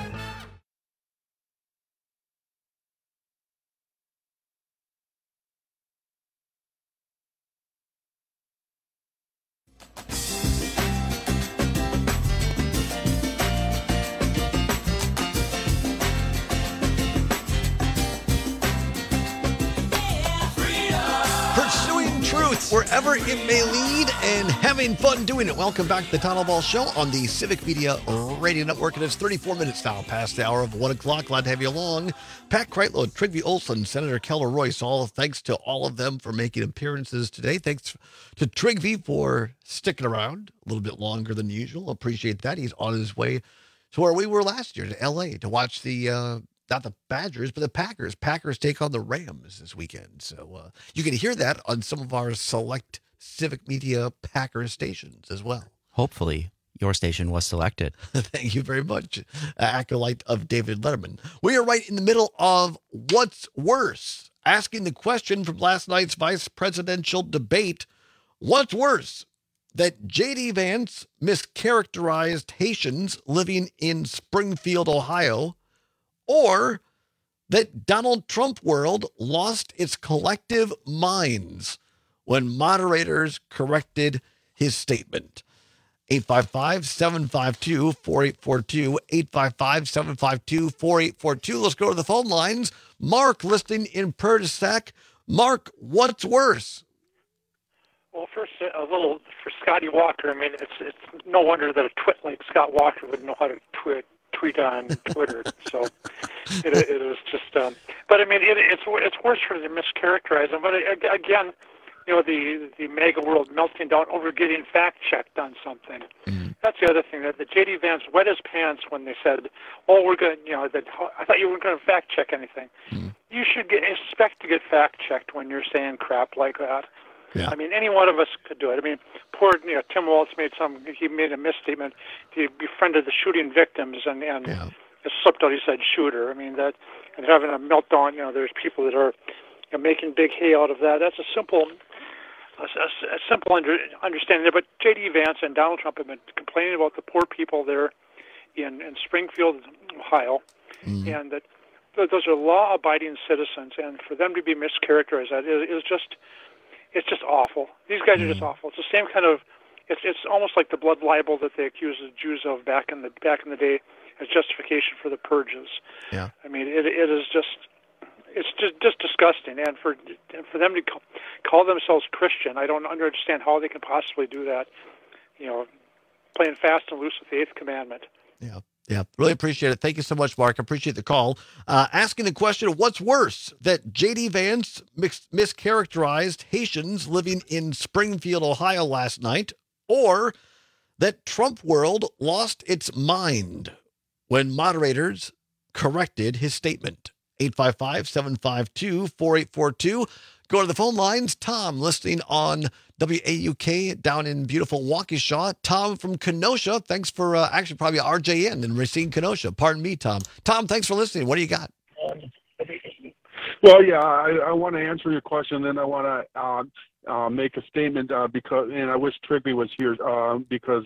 wherever it may lead, and having fun doing it. Welcome back to the Town Hall Ball Show on the Civic Media Radio Network. It is 34 minutes now past the hour of 1 o'clock. Glad to have you along. Pat Kreitlow, Trygve Olsen, Senator Keller Royce, all thanks to all of them for making appearances today. Thanks to Trygve for sticking around a little bit longer than usual. Appreciate that. He's on his way to where we were last year, to L.A., to watch the not the Badgers, but the Packers. Packers take on the Rams this weekend. So you can hear that on some of our select Civic Media Packers stations as well.
Hopefully, your station was selected.
Thank you very much, acolyte of David Letterman. We are right in the middle of What's Worse? Asking the question from last night's vice presidential debate. What's worse? That J.D. Vance mischaracterized Haitians living in Springfield, Ohio, or that Donald Trump world lost its collective minds when moderators corrected his statement. 855-752-4842, 855-752-4842. Let's go to the phone lines. Mark, listening in Purtisac. Mark, what's worse?
Well, first, a little for Scotty Walker. I mean, it's no wonder that a twit like Scott Walker would know how to tweet on Twitter. So it was just. But I mean, it's worse for the mischaracterizing. But again, you know, the mega world melting down over getting fact checked on something. Mm-hmm. That's the other thing, that the J.D. Vance wet his pants when they said, "Oh, we're going," you know, that I thought you weren't going to fact check anything. Mm-hmm. You should expect to get fact checked when you're saying crap like that. Yeah. I mean, any one of us could do it. I mean, poor, you know, Tim Walz made a misstatement. He befriended the shooting victims and it slipped out. He said shooter. I mean, that, and having a meltdown. You know, there's people that are, you know, making big hay out of that. That's a simple understanding there. But J.D. Vance and Donald Trump have been complaining about the poor people there in Springfield, Ohio, and that those are law-abiding citizens, and for them to be mischaracterized, that is just. It's just awful. These guys are just awful. It's the same kind of. It's almost like the blood libel that they accused the Jews of back in the day as justification for the purges. Yeah. I mean, it is just. It's just disgusting, and for them to call themselves Christian, I don't understand how they can possibly do that. You know, playing fast and loose with the Eighth Commandment.
Yeah. Yeah, really appreciate it. Thank you so much, Mark. I appreciate the call. Asking the question, what's worse, that J.D. Vance mischaracterized Haitians living in Springfield, Ohio last night, or that Trump world lost its mind when moderators corrected his statement? 855-752-4842. Go to the phone lines. Tom, listening on WAUK down in beautiful Waukesha. Tom from Kenosha. Thanks for actually probably RJN in Racine, Kenosha. Pardon me, Tom. Tom, thanks for listening. What do you got?
Well, yeah, I want to answer your question, then I want to make a statement because, and I wish Trygve was here because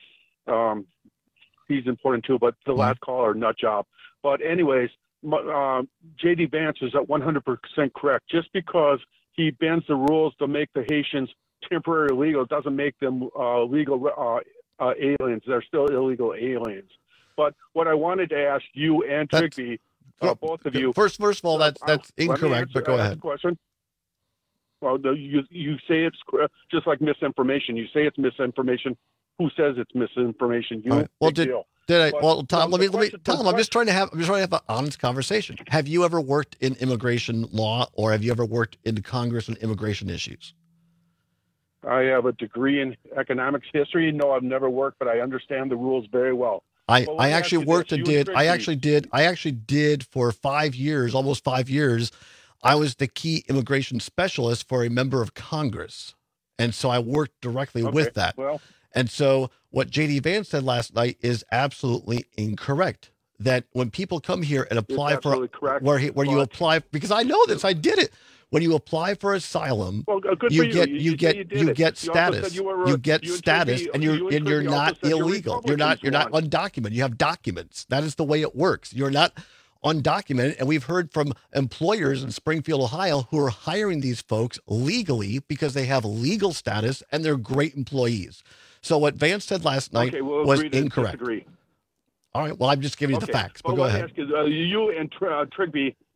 he's important too. But the last caller, nut job. But anyways. J.D. Vance is at 100% correct. Just because he bends the rules to make the Haitians temporarily legal doesn't make them legal aliens. They're still illegal aliens. But what I wanted to ask you and Trygve, both of you.
First of all, that's incorrect. But go ahead.
Question. Well, you say it's just like misinformation. You say it's misinformation. Who says it's misinformation? You. Right.
Well, Tom, let me Tom, I'm just trying to have an honest conversation. Have you ever worked in immigration law, or have you ever worked in Congress on immigration issues?
I have a degree in economics history. No, I've never worked, but I understand the rules very well.
I actually worked and did. I actually did for 5 years, almost 5 years. I was the key immigration specialist for a member of Congress, and so I worked directly with that.
Well.
And so what J.D. Vance said last night is absolutely incorrect. That when people come here and apply for where you apply, because I know this, I did it. When you apply for asylum, you get status. You get status, and you're not illegal. You're not undocumented. You have documents. That is the way it works. You're not undocumented, and we've heard from employers in Springfield, Ohio, who are hiring these folks legally because they have legal status and they're great employees. So what Vance said last night was incorrect.
Disagree.
All right. Well, I'm just giving you the facts, but go ahead.
Ask you and Trygve,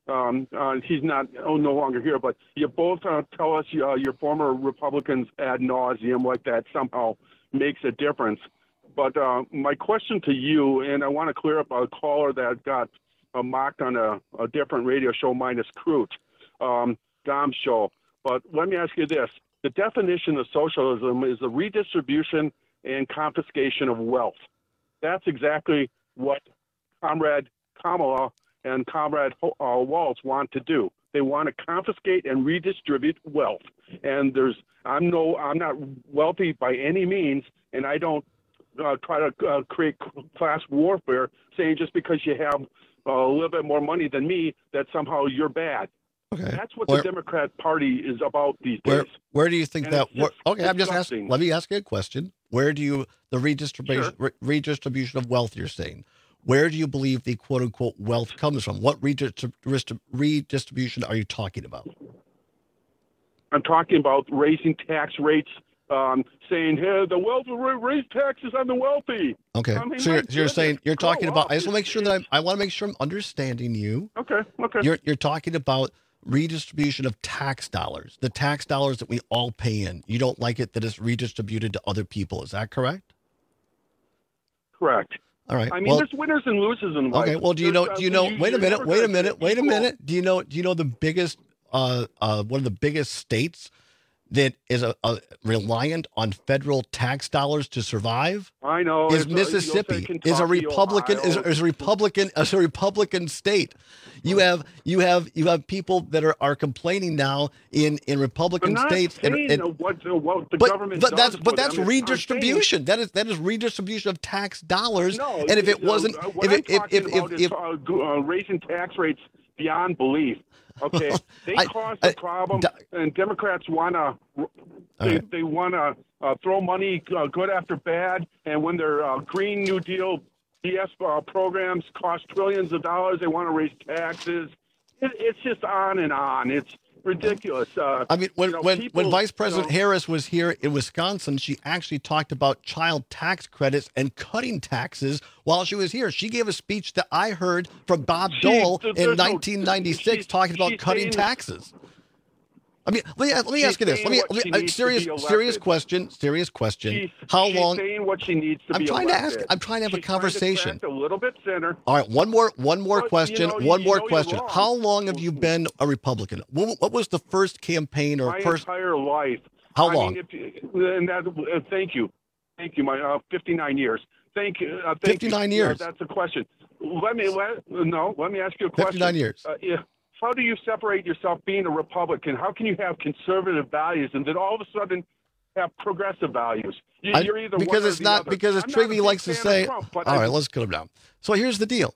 He's no longer here, but you both tell us your former Republicans ad nauseum, like that somehow makes a difference. But my question to you, and I want to clear up a caller that got mocked on a different radio show, minus Crute, Dom's show. But let me ask you this. The definition of socialism is the redistribution and confiscation of wealth. That's exactly what Comrade Kamala and Comrade Walz want to do. They want to confiscate and redistribute wealth. And I'm not wealthy by any means, and I don't try to create class warfare, saying just because you have a little bit more money than me that somehow you're bad.
Okay.
That's what the Democrat Party is about these days.
Where do you think
And
that?
it's
Okay, I'm just
disgusting.
asking. Let me ask you a question. Where do you the redistribution of wealth? You're saying, where do you believe the quote unquote wealth comes from? What redistribution are you talking about?
I'm talking about raising tax rates, saying, "Hey, the wealth raise taxes on the wealthy."
Okay,
I mean,
so
my
you're saying you're
goodness,
talking
grow
about. I just
up.
want to make sure that I want to make sure I'm understanding you.
Okay.
You're talking about redistribution of tax dollars, the tax dollars that we all pay in. You don't like it that it's redistributed to other people. Is that correct?
Correct.
All right.
I mean,
well,
there's winners and losers in life.
okay. Well, do you know? Wait a minute. Wait a minute. Do you know the biggest? One of the biggest states that is reliant on federal tax dollars to survive.
I know.
Is Mississippi is a Republican is a Republican state. You have people that are complaining now in Republican states.
What the government does
But that's redistribution. That is redistribution of tax dollars.
No,
and if it wasn't,
if raising tax rates beyond belief. Okay, they caused the problem, and Democrats want to. They want to throw money good after bad, and when their Green New Deal BS programs cost trillions of dollars, they want to raise taxes. It's just on and on. It's ridiculous.
I mean, when Vice President Harris was here in Wisconsin, she actually talked about child tax credits and cutting taxes while she was here. She gave a speech that I heard from Bob Dole in 1996 talking about cutting taxes. I mean, let me ask you this. Serious question. How long?
She's saying what she needs to be elected.
I'm trying to have a conversation.
A little bit thinner.
All right, one more question. How long have you been a Republican? What was the first campaign or
my entire life?
How long?
Thank you. My 59 years. Thank you.
59 years.
That's a question. Let me ask you a question.
59 years.
How do you separate yourself being a Republican? How can you have conservative values and then all of a sudden have progressive values? You're either
because
one
it's
or the
not
other.
because as
I'm not a
Triggy
big
likes to
fan
say.
of Trump, but
All right, let's calm down. So here's the deal.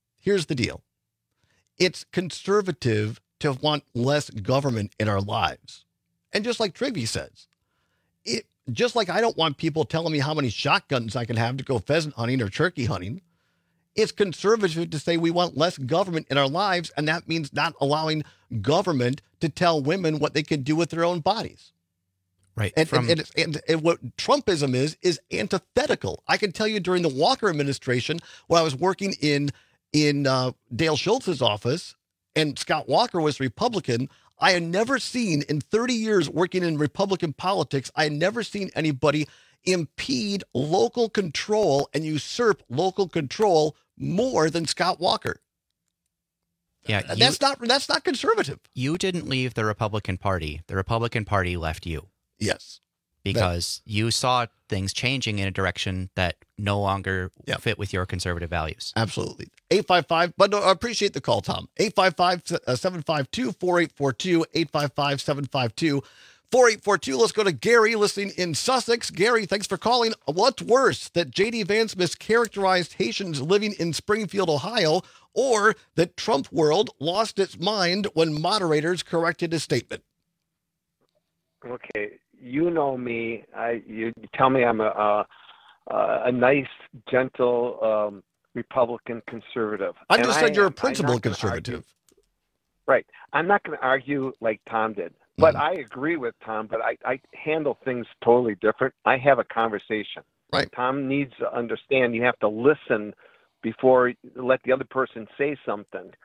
It's conservative to want less government in our lives, and just like Triggy says, just like I don't want people telling me how many shotguns I can have to go pheasant hunting or turkey hunting. It's conservative to say we want less government in our lives, and that means not allowing government to tell women what they can do with their own bodies.
Right.
And what Trumpism is antithetical. I can tell you during the Walker administration, when I was working in Dale Schultz's office, and Scott Walker was Republican, I had never seen in 30 years working in Republican politics, I had never seen anybody impede local control and usurp local control more than Scott Walker.
Yeah,
that's not conservative.
You didn't leave the Republican Party. The Republican Party left you.
Yes.
Because you saw things changing in a direction that no longer fit with your conservative values.
Absolutely. 855, but no, I appreciate the call, Tom. 855-752-4842, 855-752-4842. Let's go to Gary listening in Sussex. Gary, thanks for calling. What's worse, that J.D. Vance mischaracterized Haitians living in Springfield, Ohio, or that Trump world lost its mind when moderators corrected his statement?
Okay, you know me. You tell me I'm a nice, gentle Republican conservative.
I just said you're a principled conservative.
Right. I'm not going to argue like Tom did. But I agree with Tom, but I handle things totally different. I have a conversation.
Right.
Tom needs to understand you have to listen before you let the other person say something.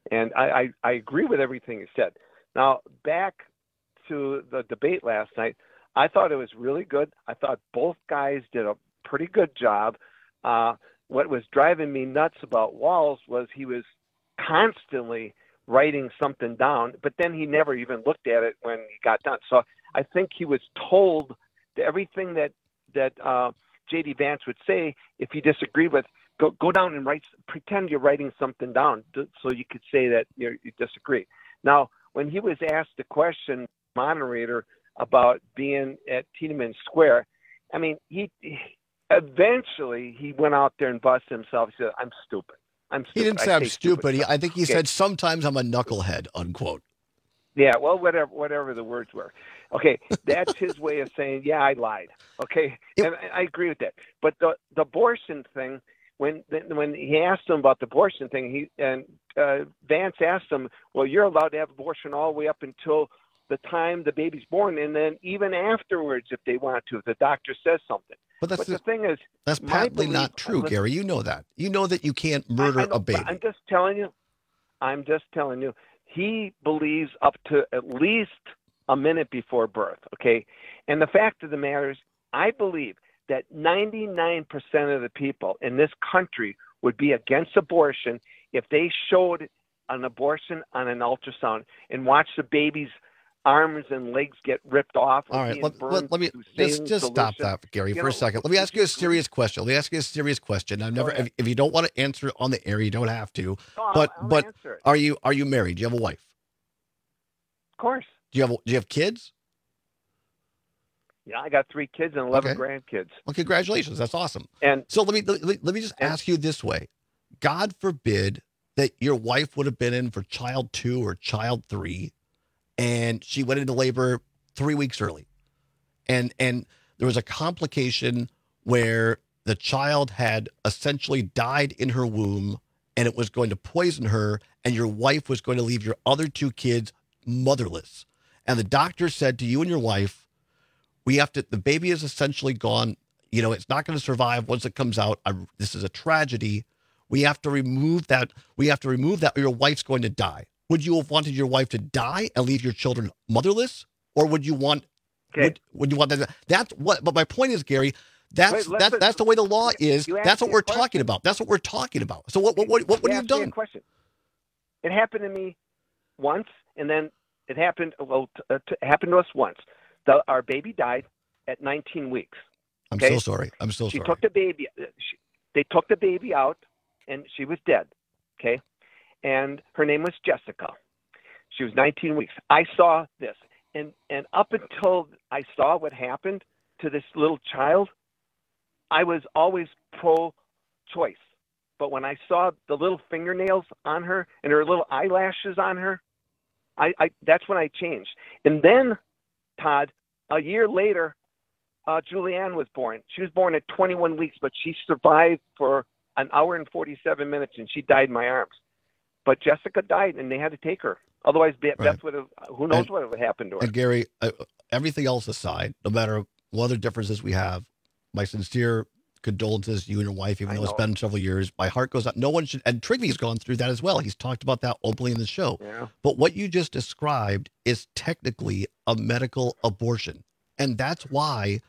And I agree with everything he said. Now, back to the debate last night, I thought it was really good. I thought both guys did a pretty good job. What was driving me nuts about Walz was he was constantly writing something down, but then he never even looked at it when he got done. So I think he was told that everything that J.D. Vance would say, if he disagreed with, go down and pretend you're writing something down so you could say that you disagree. Now, when he was asked the question, moderator, about being at Tiananmen Square, I mean, he eventually went out there and busted himself. He said, I'm stupid.
He didn't say I'm stupid. I think he said, sometimes I'm a knucklehead, unquote.
Yeah, well, whatever the words were. Okay, that's his way of saying, yeah, I lied. Okay, and I agree with that. But the abortion thing, when he asked him about the abortion thing, Vance asked him, well, you're allowed to have abortion all the way up until the time the baby's born, and then even afterwards if they want to, if the doctor says something.
But
the thing is,
that's patently not true, Gary. You know that. You know that you can't murder a baby.
I'm just telling you. He believes up to at least a minute before birth, okay? And the fact of the matter is, I believe that 99% of the people in this country would be against abortion if they showed an abortion on an ultrasound and watched the baby's arms and legs get ripped off.
All right, let me just stop that, Gary, for a second. Let me ask you a serious question. I've never, if you don't want to answer it on the air, you don't have to. But are you married? Do you have a wife?
Of course.
Do you have kids?
Yeah, I got 3 kids and 11 grandkids.
Well, congratulations. That's awesome.
And
so let me just ask you this way. God forbid that your wife would have been in for child 2 or child 3, and she went into labor 3 weeks early. And there was a complication where the child had essentially died in her womb, and it was going to poison her, and your wife was going to leave your other 2 kids motherless. And the doctor said to you and your wife, the baby is essentially gone. You know, it's not going to survive once it comes out. This is a tragedy. We have to remove that. Or your wife's going to die. Would you have wanted your wife to die and leave your children motherless? Or would you want, would you want that? That's what, but my point is, Gary, that's the way the law is. That's what we're talking about. That's what we're talking about. So what have you done?
It happened to me once, and then it happened, happened to us once. Our baby died at 19 weeks.
I'm so sorry.
She took the baby. They took the baby out, and she was dead. Okay, and her name was Jessica. She was 19 weeks. I saw this, and up until I saw what happened to this little child, I was always pro-choice. But when I saw the little fingernails on her and her little eyelashes on her, that's when I changed. And then, Todd, a year later, Julianne was born. She was born at 21 weeks, but she survived for an hour and 47 minutes, and she died in my arms. But Jessica died, and they had to take her. Otherwise, Beth would have, who knows what would have happened to her.
And Gary, everything else aside, no matter what other differences we have, my sincere condolences to you and your wife, even though it's been several years. My heart goes out. No one should, and Trigvy's gone through that as well. He's talked about that openly in the show.
Yeah.
But what you just described is technically a medical abortion. And that's why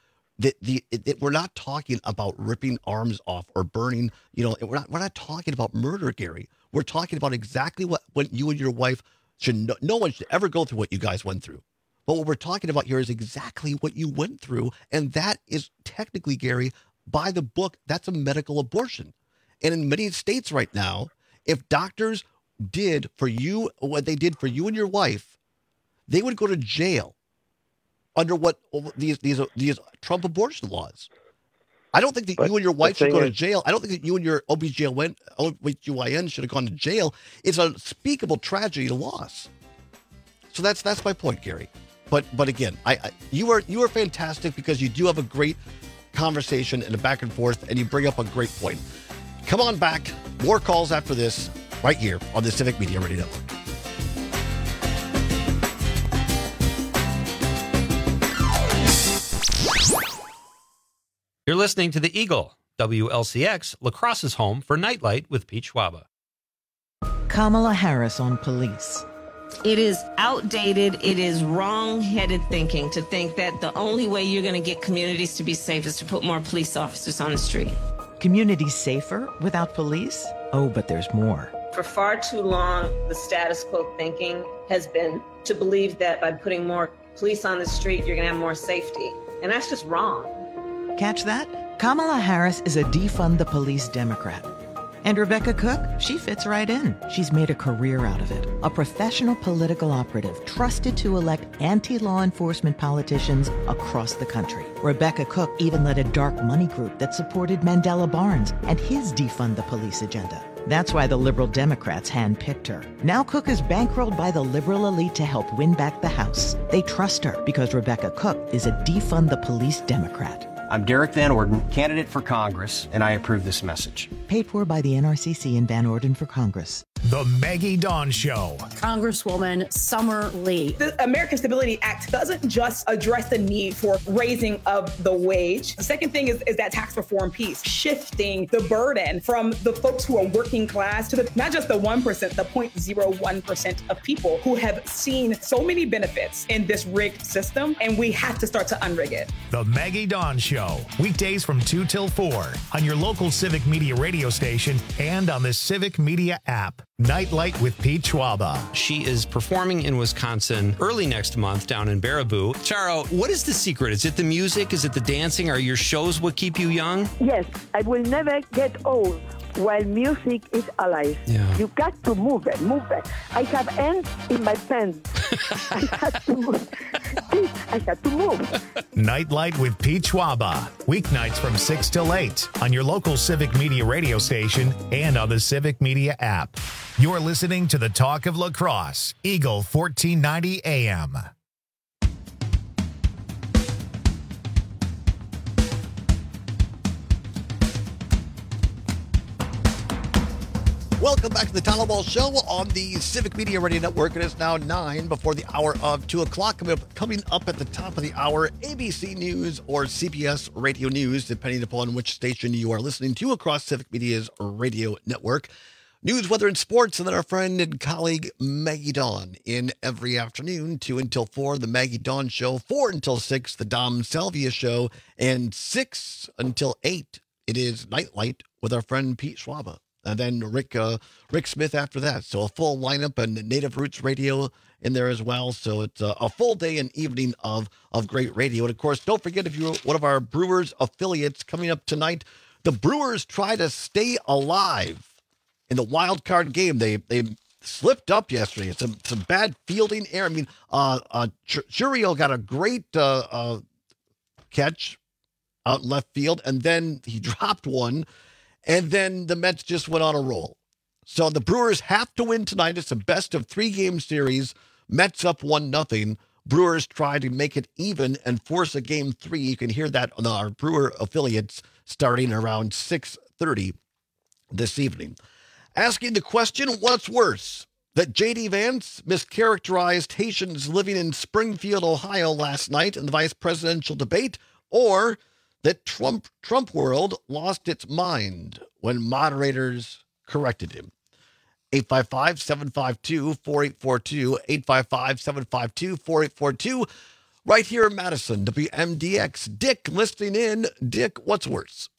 we're not talking about ripping arms off or burning, we're not talking about murder, Gary. We're talking about exactly what you and your wife should, no one should ever go through what you guys went through. But what we're talking about here is exactly what you went through. And that is technically, Gary, by the book, that's a medical abortion. And in many states right now, if doctors did for you what they did for you and your wife, they would go to jail under what these Trump abortion laws. I don't think that you and your wife should go to jail. I don't think that you and your OBGYN should have gone to jail. It's an unspeakable tragedy to loss. So that's my point, Gary. But again, you are fantastic because you do have a great conversation and a back and forth, and you bring up a great point. Come on back. More calls after this right here on the Civic Media Radio Network.
You're listening to The Eagle, WLCX, La Crosse's home for Nightlight with Pete Schwaba.
Kamala Harris on police.
It is outdated, it is wrong-headed thinking to think that the only way you're going to get communities to be safe is to put more police officers on the street.
Communities safer without police? Oh, but there's more.
For far too long, the status quo thinking has been to believe that by putting more police on the street, you're going to have more safety. And that's just wrong.
Catch that? Kamala Harris is a defund the police Democrat. And Rebecca Cook, she fits right in. She's made a career out of it. A professional political operative trusted to elect anti-law enforcement politicians across the country. Rebecca Cook even led a dark money group that supported Mandela Barnes and his defund the police agenda. That's why the liberal Democrats handpicked her. Now Cook is bankrolled by the liberal elite to help win back the House. They trust her because Rebecca Cook is a defund the police Democrat.
I'm Derek Van Orden, candidate for Congress, and I approve this message.
Paid for by the NRCC and Van Orden for Congress.
The Maggie Dawn Show.
Congresswoman Summer Lee.
The American Stability Act doesn't just address the need for raising of the wage. The second thing is that tax reform piece, shifting the burden from the folks who are working class to not just the 1%, the 0.01% of people who have seen so many benefits in this rigged system, and we have to start to unrig it.
The Maggie Dawn Show, weekdays from 2 till 4 on your local Civic Media radio station and on the Civic Media app. Nightlight with Pete Schwaba.
She is performing in Wisconsin early next month down in Baraboo. Charo, what is the secret? Is it the music? Is it the dancing? Are your shows what keep you young?
Yes, I will never get old while music is alive.
Yeah.
You got to move it. I have ants in my pants. I have to move. I have to move.
Nightlight with Pete Schwaba. Weeknights from 6 till 8 on your local Civic Media radio station and on the Civic Media app. You're listening to the Talk of La Crosse, Eagle 1490 AM.
Welcome back to the Tyler Ball Show on the Civic Media Radio Network. It is now 9 before the hour of 2 o'clock. Coming up at the top of the hour, ABC News or CBS Radio News, depending upon which station you are listening to across Civic Media's radio network. News, weather, and sports, and then our friend and colleague Maggie Dawn in every afternoon, 2 until 4, the Maggie Dawn Show, 4 until 6, the Dom Salvia Show, and 6 until 8, it is Nightlight with our friend Pete Schwaba. And then Rick Smith after that. So a full lineup and Native Roots Radio in there as well. So it's a full day and evening of great radio. And, of course, don't forget, if you're one of our Brewers affiliates, coming up tonight, the Brewers try to stay alive in the wild card game. They slipped up yesterday. It's some bad fielding error. I mean, Churio got a great catch out in left field, and then he dropped one. And then the Mets just went on a roll. So the Brewers have to win tonight. It's a best of 3-game series. Mets up 1-0. Brewers try to make it even and force a game 3. You can hear that on our Brewer affiliates starting around 6:30 this evening. Asking the question, what's worse? That J.D. Vance mischaracterized Haitians living in Springfield, Ohio last night in the vice presidential debate, or that Trump world lost its mind when moderators corrected him. 855-752-4842, 855-752-4842, right here in Madison, WMDX. Dick listening in. Dick, what's worse?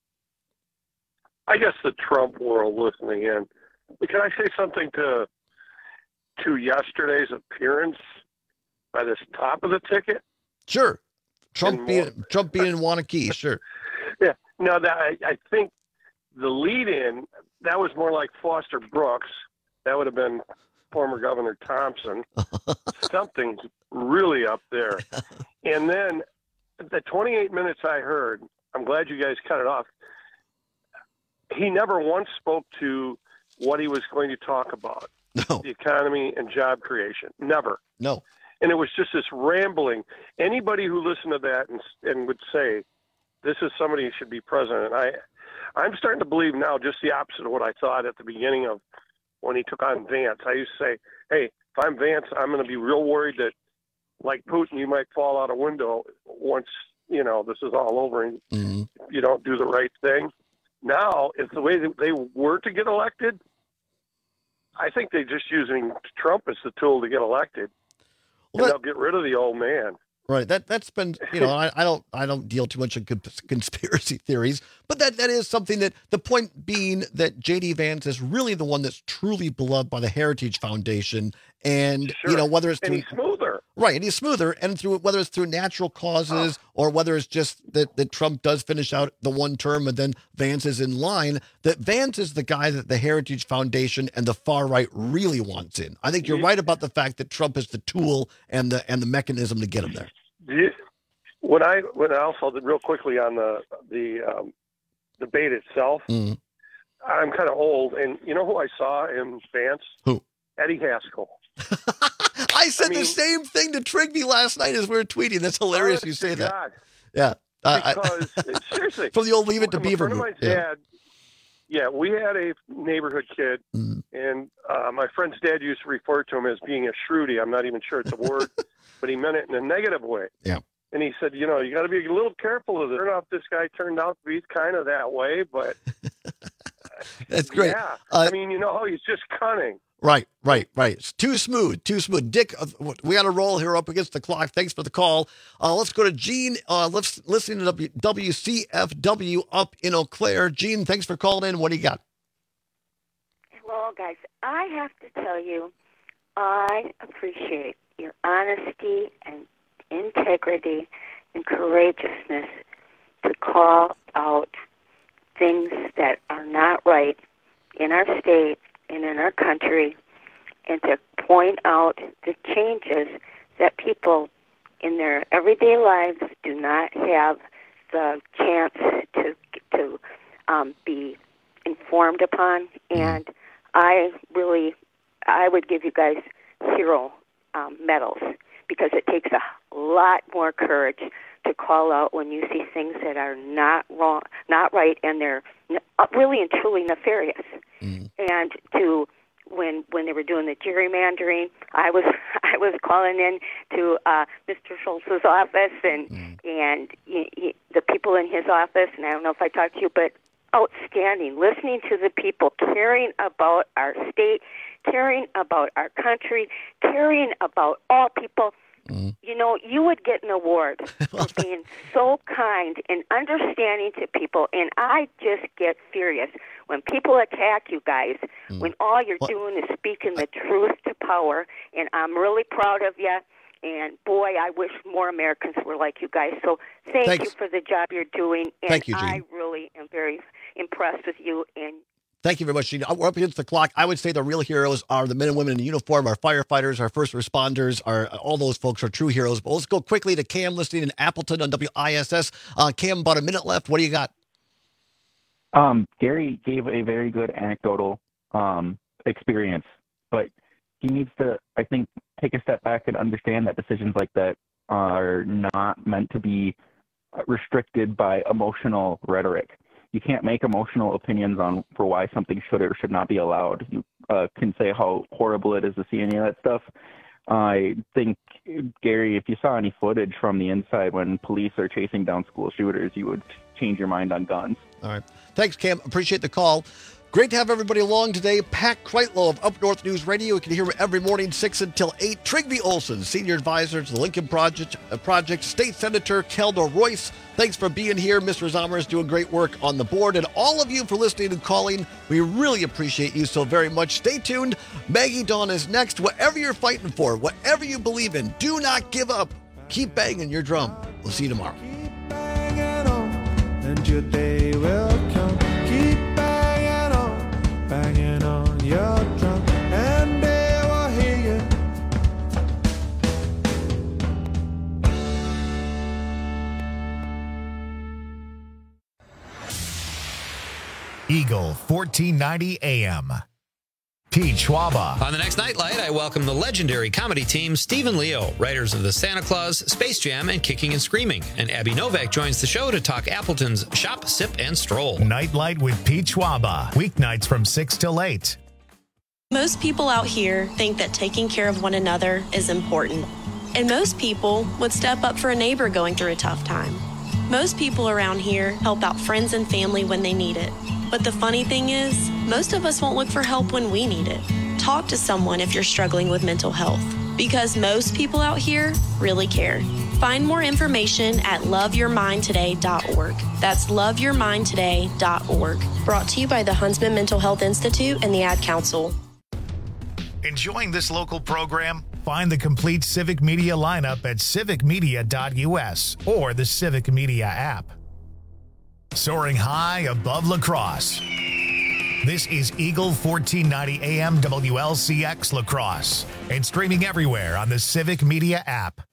I guess the Trump world listening in. Can I say something to yesterday's appearance by this top of the ticket?
Sure. Trump being in Wanakee, sure.
Yeah, no, I think the lead-in, that was more like Foster Brooks. That would have been former Governor Thompson. Something's really up there. And then the 28 minutes I heard, I'm glad you guys cut it off, he never once spoke to what he was going to talk about.
No.
The economy and job creation. Never.
No.
And it was just this rambling. Anybody who listened to that and would say, this is somebody who should be president, I'm starting to believe now just the opposite of what I thought at the beginning of when he took on Vance. I used to say, hey, if I'm Vance, I'm going to be real worried that, like Putin, you might fall out a window once, this is all over and you don't do the right thing. Now, if the way that they were to get elected, I think they're just using Trump as the tool to get elected, and they'll get rid of the old man.
Right. That's been, I don't deal too much in conspiracy theories, but that is something that the point being that J.D. Vance is really the one that's truly beloved by the Heritage Foundation. And, whether it's through,
and he's smoother.
Right. And he's smoother. And whether it's through natural causes or whether it's just that Trump does finish out the one term and then Vance is in line, that Vance is the guy that the Heritage Foundation and the far right really wants in. I think you're right about the fact that Trump is the tool and the mechanism to get him there.
When I also real quickly on the debate itself, I'm kind of old, and you know who I saw in Vance?
Who?
Eddie Haskell.
I said the same thing to Trigby last night as we were tweeting. That's hilarious you say that. Yeah.
Because seriously,
from the old Leave It to Beaver
group. We had a neighborhood kid, and my friend's dad used to refer to him as being a shrewdy. I'm not even sure it's a word, but he meant it in a negative way.
Yeah.
And he said, you got to be a little careful of this. I don't know if this guy turned out to be kind of that way, but
that's great.
Yeah. He's just cunning.
Right. It's too smooth. Dick, we got to roll here up against the clock. Thanks for the call. Let's go to Gene. Listening to WCFW up in Eau Claire. Gene, thanks for calling in. What do you got?
Well, guys, I have to tell you, I appreciate your honesty and integrity and courageousness to call out things that are not right in our state and in our country, and to point out the changes that people in their everyday lives do not have the chance to be informed upon. And I would give you guys hero medals, because it takes a lot more courage to call out when you see things that are not wrong, not right, and they're really and truly nefarious. And when they were doing the gerrymandering, I was calling in to Mr. Schultz's office and the people in his office, and I don't know if I talked to you, but outstanding, listening to the people, caring about our state, caring about our country, caring about all people. You would get an award for being so kind and understanding to people, and I just get furious when people attack you guys, when all you're doing is speaking the truth to power, and I'm really proud of you, and boy, I wish more Americans were like you guys. So thanks you for the job you're doing, and
thank you, Gene.
I really am very impressed with you, and
thank you very much, Gene. We're up against the clock. I would say the real heroes are the men and women in uniform, our firefighters, our first responders, all those folks are true heroes. But let's go quickly to Cam listening in Appleton on WISS. Cam, about a minute left. What do you got?
Gary gave a very good anecdotal experience, but he needs to, I think, take a step back and understand that decisions like that are not meant to be restricted by emotional rhetoric. You can't make emotional opinions for why something should or should not be allowed. You can say how horrible it is to see any of that stuff. I think, Gary, if you saw any footage from the inside when police are chasing down school shooters, you would change your mind on guns.
All right. Thanks, Cam. Appreciate the call. Great to have everybody along today. Pat Kreitlow of Up North News Radio. You can hear him every morning, 6 until 8. Trigby Olson, Senior Advisor to the Lincoln Project. State Senator Kelda Royce. Thanks for being here. Mr. Zomer is doing great work on the board. And all of you for listening and calling. We really appreciate you so very much. Stay tuned. Maggie Dawn is next. Whatever you're fighting for, whatever you believe in, do not give up. Keep banging your drum. We'll see you tomorrow.
Keep banging on, and your day will come. Keep banging on your drum, and they will hear
you. Eagle 1490 AM. Pete Schwaba.
On the next Nightlight, I welcome the legendary comedy team Stephen Leo, writers of The Santa Claus, Space Jam, and Kicking and Screaming. And Abby Novak joins the show to talk Appleton's Shop, Sip, and Stroll.
Nightlight with Pete Schwaba. Weeknights from 6 till 8.
Most people out here think that taking care of one another is important. And most people would step up for a neighbor going through a tough time. Most people around here help out friends and family when they need it. But the funny thing is, most of us won't look for help when we need it. Talk to someone if you're struggling with mental health, because most people out here really care. Find more information at loveyourmindtoday.org. That's loveyourmindtoday.org. Brought to you by the Huntsman Mental Health Institute and the Ad Council.
Enjoying this local program? Find the complete Civic Media lineup at civicmedia.us or the Civic Media app. Soaring high above La Crosse. This is Eagle 1490 AM WLCX La Crosse and streaming everywhere on the Civic Media app.